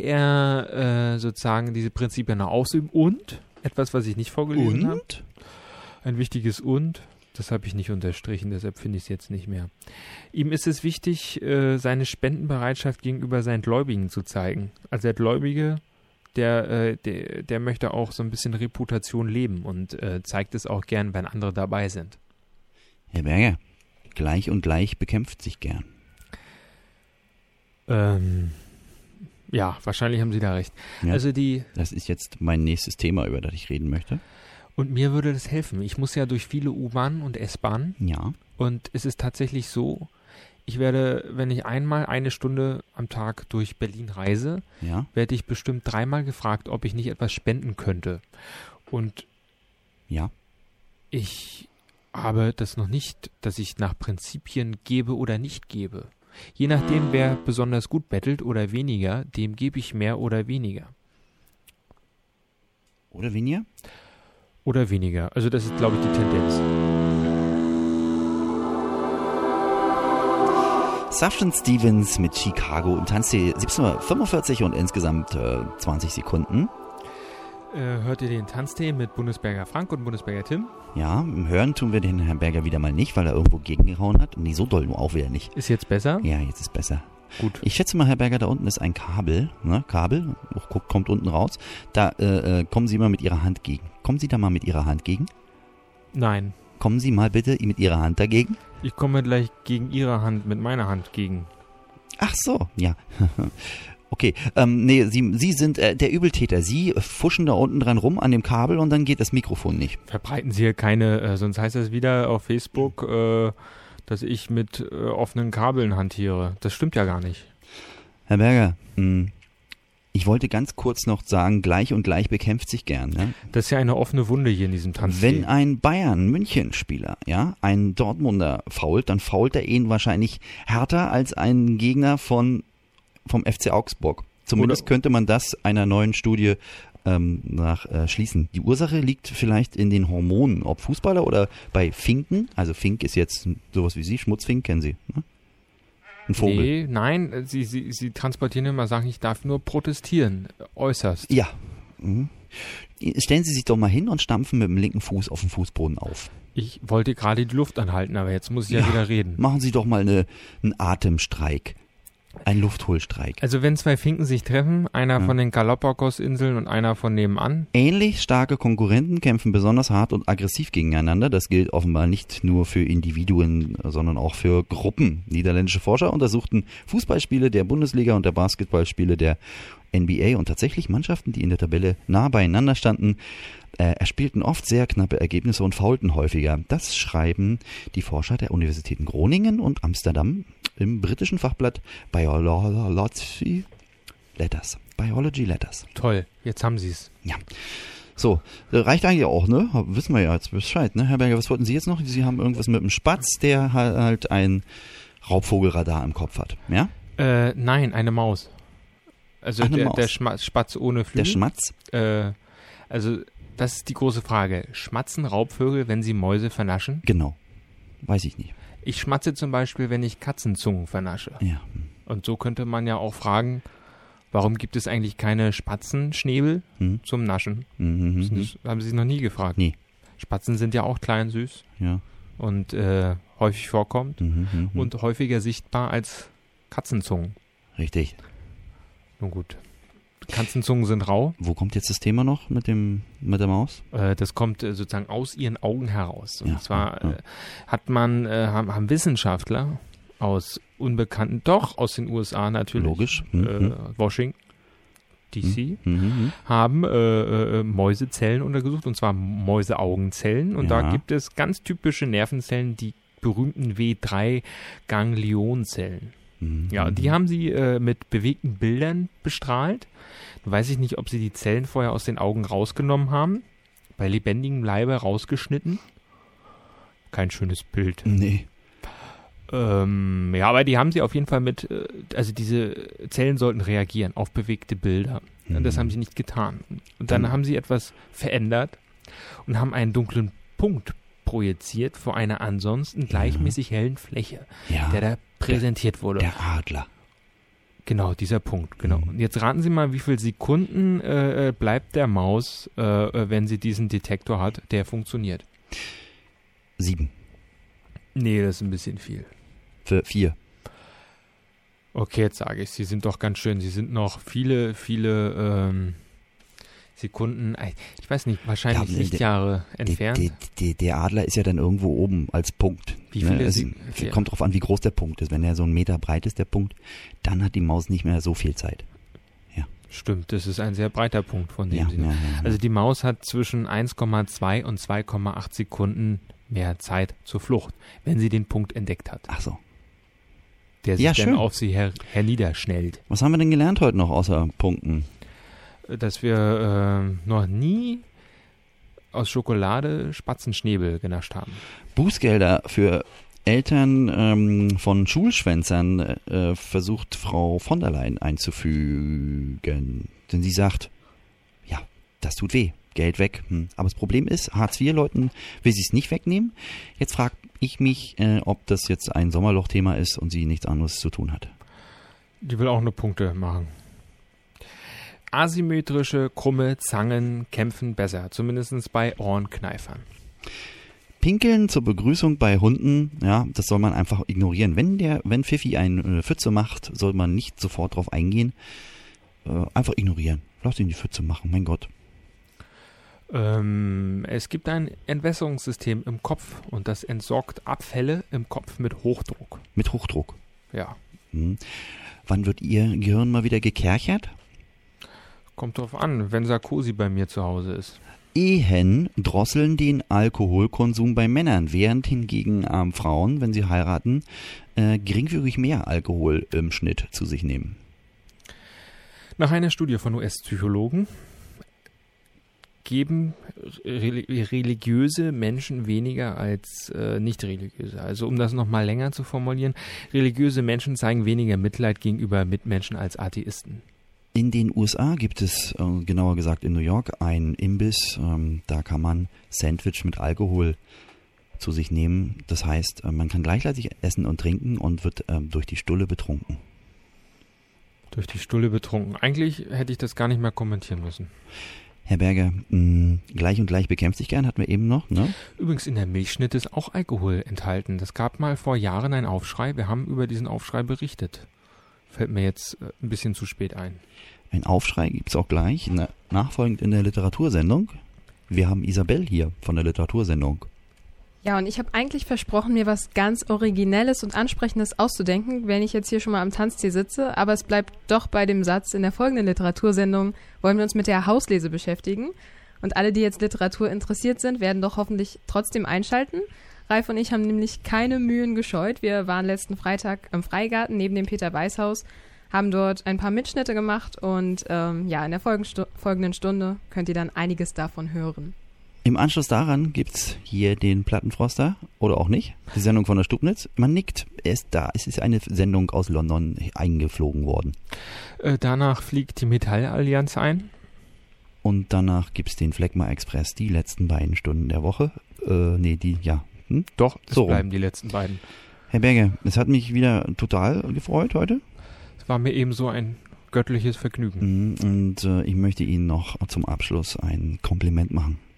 er äh, sozusagen diese Prinzipien auch ausüben. Und, etwas, was ich nicht vorgelesen habe, Und? ein wichtiges Und, das habe ich nicht unterstrichen, deshalb finde ich es jetzt nicht mehr. Ihm ist es wichtig, äh, seine Spendenbereitschaft gegenüber seinen Gläubigen zu zeigen. Also der Gläubige, der, äh, der, der möchte auch so ein bisschen Reputation leben und äh, zeigt es auch gern, wenn andere dabei sind. Herr Berger, gleich und gleich bekämpft sich gern. Ähm, Ja, wahrscheinlich haben Sie da recht. Ja. Also die, Das ist jetzt mein nächstes Thema, über das ich reden möchte. und mir würde das helfen. Ich muss ja durch viele U-Bahnen und S-Bahnen Ja. und es ist tatsächlich so, ich werde, wenn ich einmal eine Stunde am Tag durch Berlin reise, Ja. werde ich bestimmt dreimal gefragt, ob ich nicht etwas spenden könnte. Und Ja. ich habe das noch nicht, dass ich nach Prinzipien gebe oder nicht gebe. Je nachdem, wer besonders gut bettelt oder weniger, dem gebe ich mehr oder weniger. Oder weniger? Oder weniger. Also das ist, glaube ich, die Tendenz. Sufjan Stevens mit Chicago im Tanztee siebzehn Uhr fünfundvierzig und insgesamt äh, zwanzig Sekunden. Äh, hört ihr den Tanztee mit Bundesberger Frank und Bundesberger Tim? Ja, im Hören tun wir den Herrn Berger wieder mal nicht, weil er irgendwo gegengehauen hat. Nee, so doll nur auch wieder nicht. Ist jetzt besser? Ja, jetzt ist besser. Gut. Ich schätze mal, Herr Berger, da unten ist ein Kabel, ne? Kabel, guckt, kommt unten raus. Da äh, äh, kommen Sie mal mit Ihrer Hand gegen. Kommen Sie da mal mit Ihrer Hand gegen? Nein. Kommen Sie mal bitte mit Ihrer Hand dagegen. Ich komme gleich gegen Ihre Hand mit meiner Hand gegen. Ach so, ja. Okay, ähm, nee, Sie, Sie sind äh, der Übeltäter. Sie fuschen da unten dran rum an dem Kabel und dann geht das Mikrofon nicht. Verbreiten Sie hier keine, äh, sonst heißt das wieder auf Facebook, äh, dass ich mit äh, offenen Kabeln hantiere. Das stimmt ja gar nicht. Herr Berger, mh, ich wollte ganz kurz noch sagen, gleich und gleich bekämpft sich gern. Ne? Das ist ja eine offene Wunde hier in diesem Tanztee. Wenn ein Bayern-München-Spieler, ja, einen Dortmunder fault, dann fault er ihn wahrscheinlich härter als ein Gegner von vom F C Augsburg. Zumindest Oder könnte man das einer neuen Studie ähm, nach äh, schließen. Die Ursache liegt vielleicht in den Hormonen, ob Fußballer oder bei Finken. Also Fink ist jetzt sowas wie Sie, Schmutzfink kennen Sie, ne? Ein Vogel. Nee, nein, Sie, Sie, Sie transportieren immer, sagen, ich darf nur protestieren, äußerst. Ja. Mhm. Stellen Sie sich doch mal hin und stampfen mit dem linken Fuß auf den Fußboden auf. Ich wollte gerade die Luft anhalten, aber jetzt muss ich ja, Ja. wieder reden. Machen Sie doch mal eine, einen Atemstreik. Ein Luftholstreik. Also wenn zwei Finken sich treffen, einer Ja. von den Galapagos-Inseln und einer von nebenan, Ähnlich starke Konkurrenten kämpfen besonders hart und aggressiv gegeneinander. Das gilt offenbar nicht nur für Individuen, sondern auch für Gruppen. Niederländische Forscher untersuchten Fußballspiele der Bundesliga und der Basketballspiele der N B A und tatsächlich Mannschaften, die in der Tabelle nah beieinander standen, äh, erspielten oft sehr knappe Ergebnisse und faulten häufiger. Das schreiben die Forscher der Universitäten Groningen und Amsterdam im britischen Fachblatt Biology Letters. Biology Letters. toll, jetzt haben Sie es. Ja. So, das reicht eigentlich auch, ne? Wissen wir ja jetzt Bescheid, ne? Herr Berger, was wollten Sie jetzt noch? Sie haben irgendwas mit einem Spatz, der halt ein Raubvogelradar im Kopf hat, ja? Äh, nein, eine Maus. Also Ach, eine der, Maus. der Schma Spatz ohne Der Flügel. Schmatz? Äh, also das ist die große Frage. Schmatzen Raubvögel, wenn sie Mäuse vernaschen? Genau. Weiß ich nicht. Ich schmatze zum Beispiel, wenn ich Katzenzungen vernasche. Ja. Und so könnte man ja auch fragen, warum gibt es eigentlich keine Spatzenschnäbel Hm. zum Naschen? Mhm, Das mhm, ist- haben Sie noch nie gefragt. Nee. Spatzen sind ja auch klein, süß ja. und äh, häufig vorkommt Mhm, mhm, mhm. und häufiger sichtbar als Katzenzungen. Richtig. Nun gut. Katzenzungen sind rau. Wo kommt jetzt das Thema noch mit dem mit der Maus? Äh, das kommt äh, sozusagen aus ihren Augen heraus. Und Ja, zwar ja, ja. Äh, hat man, äh, haben, haben Wissenschaftler aus unbekannten, doch aus den U S A natürlich, Logisch. Mhm, äh, Washington, D C, Mhm, mhm. haben äh, äh, Mäusezellen untersucht, und zwar Mäuseaugenzellen. Und Ja. da gibt es ganz typische Nervenzellen, die berühmten W drei Ganglionzellen. Mhm, Ja, die haben sie äh, mit bewegten Bildern bestrahlt. Nun weiß ich nicht, ob sie die Zellen vorher aus den Augen rausgenommen haben, bei lebendigem Leibe rausgeschnitten. Kein schönes Bild. Nee. Ähm, ja, aber die haben sie auf jeden Fall mit, äh, also diese Zellen sollten reagieren auf bewegte Bilder. Und das Mhm. haben sie nicht getan. Und dann Dann- haben sie etwas verändert und haben einen dunklen Punkt projiziert vor einer ansonsten gleichmäßig hellen Fläche, Ja. der da präsentiert wurde. Der Adler. Genau, dieser Punkt, genau. Mhm. Und jetzt raten Sie mal, wie viele Sekunden äh, äh, bleibt der Maus, äh, äh, wenn sie diesen Detektor hat, der funktioniert? Sieben. Nee, das ist ein bisschen viel. Für vier. Okay, jetzt sage ich, Sie sind doch ganz schön. Sie sind noch viele, viele ähm, Sekunden, äh, ich weiß nicht, wahrscheinlich Ja, der- Lichtjahre entfernt. Der, der, der Adler ist ja dann irgendwo oben als Punkt. Wie viele es Sie- vier. kommt drauf an, wie groß der Punkt ist. Wenn er so einen Meter breit ist, der Punkt, dann hat die Maus nicht mehr so viel Zeit. Stimmt, das ist ein sehr breiter Punkt, von dem Ja, Sie... ja, ja, ja. Also die Maus hat zwischen eins Komma zwei und zwei Komma acht Sekunden mehr Zeit zur Flucht, wenn sie den Punkt entdeckt hat, Ach so. der sich Ja, dann schön. auf sie her herniederschnellt. Was haben wir denn gelernt heute noch außer Punkten? Dass wir äh, noch nie aus Schokolade Spatzenschnäbel genascht haben. Bußgelder für Eltern ähm, von Schulschwänzern äh, versucht Frau von der Leyen einzufügen. Denn sie sagt, ja, das tut weh, Geld weg. Hm. Aber das Problem ist, Hartz vier Leuten will sie es nicht wegnehmen. Jetzt frage ich mich, äh, ob das jetzt ein Sommerloch-Thema ist und sie nichts anderes zu tun hat. Die will auch nur Punkte machen. Asymmetrische, krumme Zangen kämpfen besser, zumindest bei Ohrenkneifern. Pinkeln zur Begrüßung bei Hunden, ja, das soll man einfach ignorieren. Wenn der, wenn Pfiffi eine Pfütze macht, soll man nicht sofort drauf eingehen. Äh, einfach ignorieren. Lass ihn die Pfütze machen, mein Gott. Ähm, es gibt ein Entwässerungssystem im Kopf und das entsorgt Abfälle im Kopf mit Hochdruck. Mit Hochdruck. Ja, Hm. Wann wird Ihr Gehirn mal wieder gekerchert? kommt drauf an, wenn Sarkozy bei mir zu Hause ist. Ehen drosseln den Alkoholkonsum bei Männern, während hingegen ähm, Frauen, wenn sie heiraten, äh, geringfügig mehr Alkohol im Schnitt zu sich nehmen. Nach einer Studie von U S-Psychologen geben re- religiöse Menschen weniger als äh, nicht religiöse. Also um das nochmal länger zu formulieren, religiöse Menschen zeigen weniger Mitleid gegenüber Mitmenschen als Atheisten. In den U S A gibt es, äh, genauer gesagt in New York, einen Imbiss, ähm, da kann man Sandwich mit Alkohol zu sich nehmen. Das heißt, äh, man kann gleichzeitig essen und trinken und wird ähm, durch die Stulle betrunken. Durch die Stulle betrunken. Eigentlich hätte ich das gar nicht mehr kommentieren müssen. Herr Berger, mh, gleich und gleich bekämpft sich gern, hatten wir eben noch, ne? Übrigens, in der Milchschnitte ist auch Alkohol enthalten. Das gab mal vor Jahren einen Aufschrei. Wir haben über diesen Aufschrei berichtet. Fällt mir jetzt äh, ein bisschen zu spät ein. Ein Aufschrei gibt es auch gleich, na, nachfolgend in der Literatursendung. Wir haben Isabel hier von der Literatursendung. Ja, und ich habe eigentlich versprochen, mir was ganz Originelles und Ansprechendes auszudenken, wenn ich jetzt hier schon mal am Tanztee sitze. Aber es bleibt doch bei dem Satz, in der folgenden Literatursendung wollen wir uns mit der Hauslese beschäftigen. Und alle, die jetzt Literatur interessiert sind, werden doch hoffentlich trotzdem einschalten. Ralf und ich haben nämlich keine Mühen gescheut. Wir waren letzten Freitag im Freigarten neben dem Peter-Weiß-Haus, haben dort ein paar Mitschnitte gemacht und ähm, ja, in der folgenstu- folgenden Stunde könnt ihr dann einiges davon hören. Im Anschluss daran gibt's hier den Plattenfroster, oder auch nicht, die Sendung von der Stubnitz. Man nickt, er ist da. Es ist eine Sendung aus London eingeflogen worden. Äh, danach fliegt die Metallallianz ein. Und danach gibt's den Phlegma Express, die letzten beiden Stunden der Woche. Äh, nee, die, ja. Hm? Doch, es So. bleiben die letzten beiden. Herr Berger, es hat mich wieder total gefreut heute. Es war mir ebenso ein göttliches Vergnügen. Mm, Und äh, ich möchte Ihnen noch zum Abschluss ein Kompliment machen.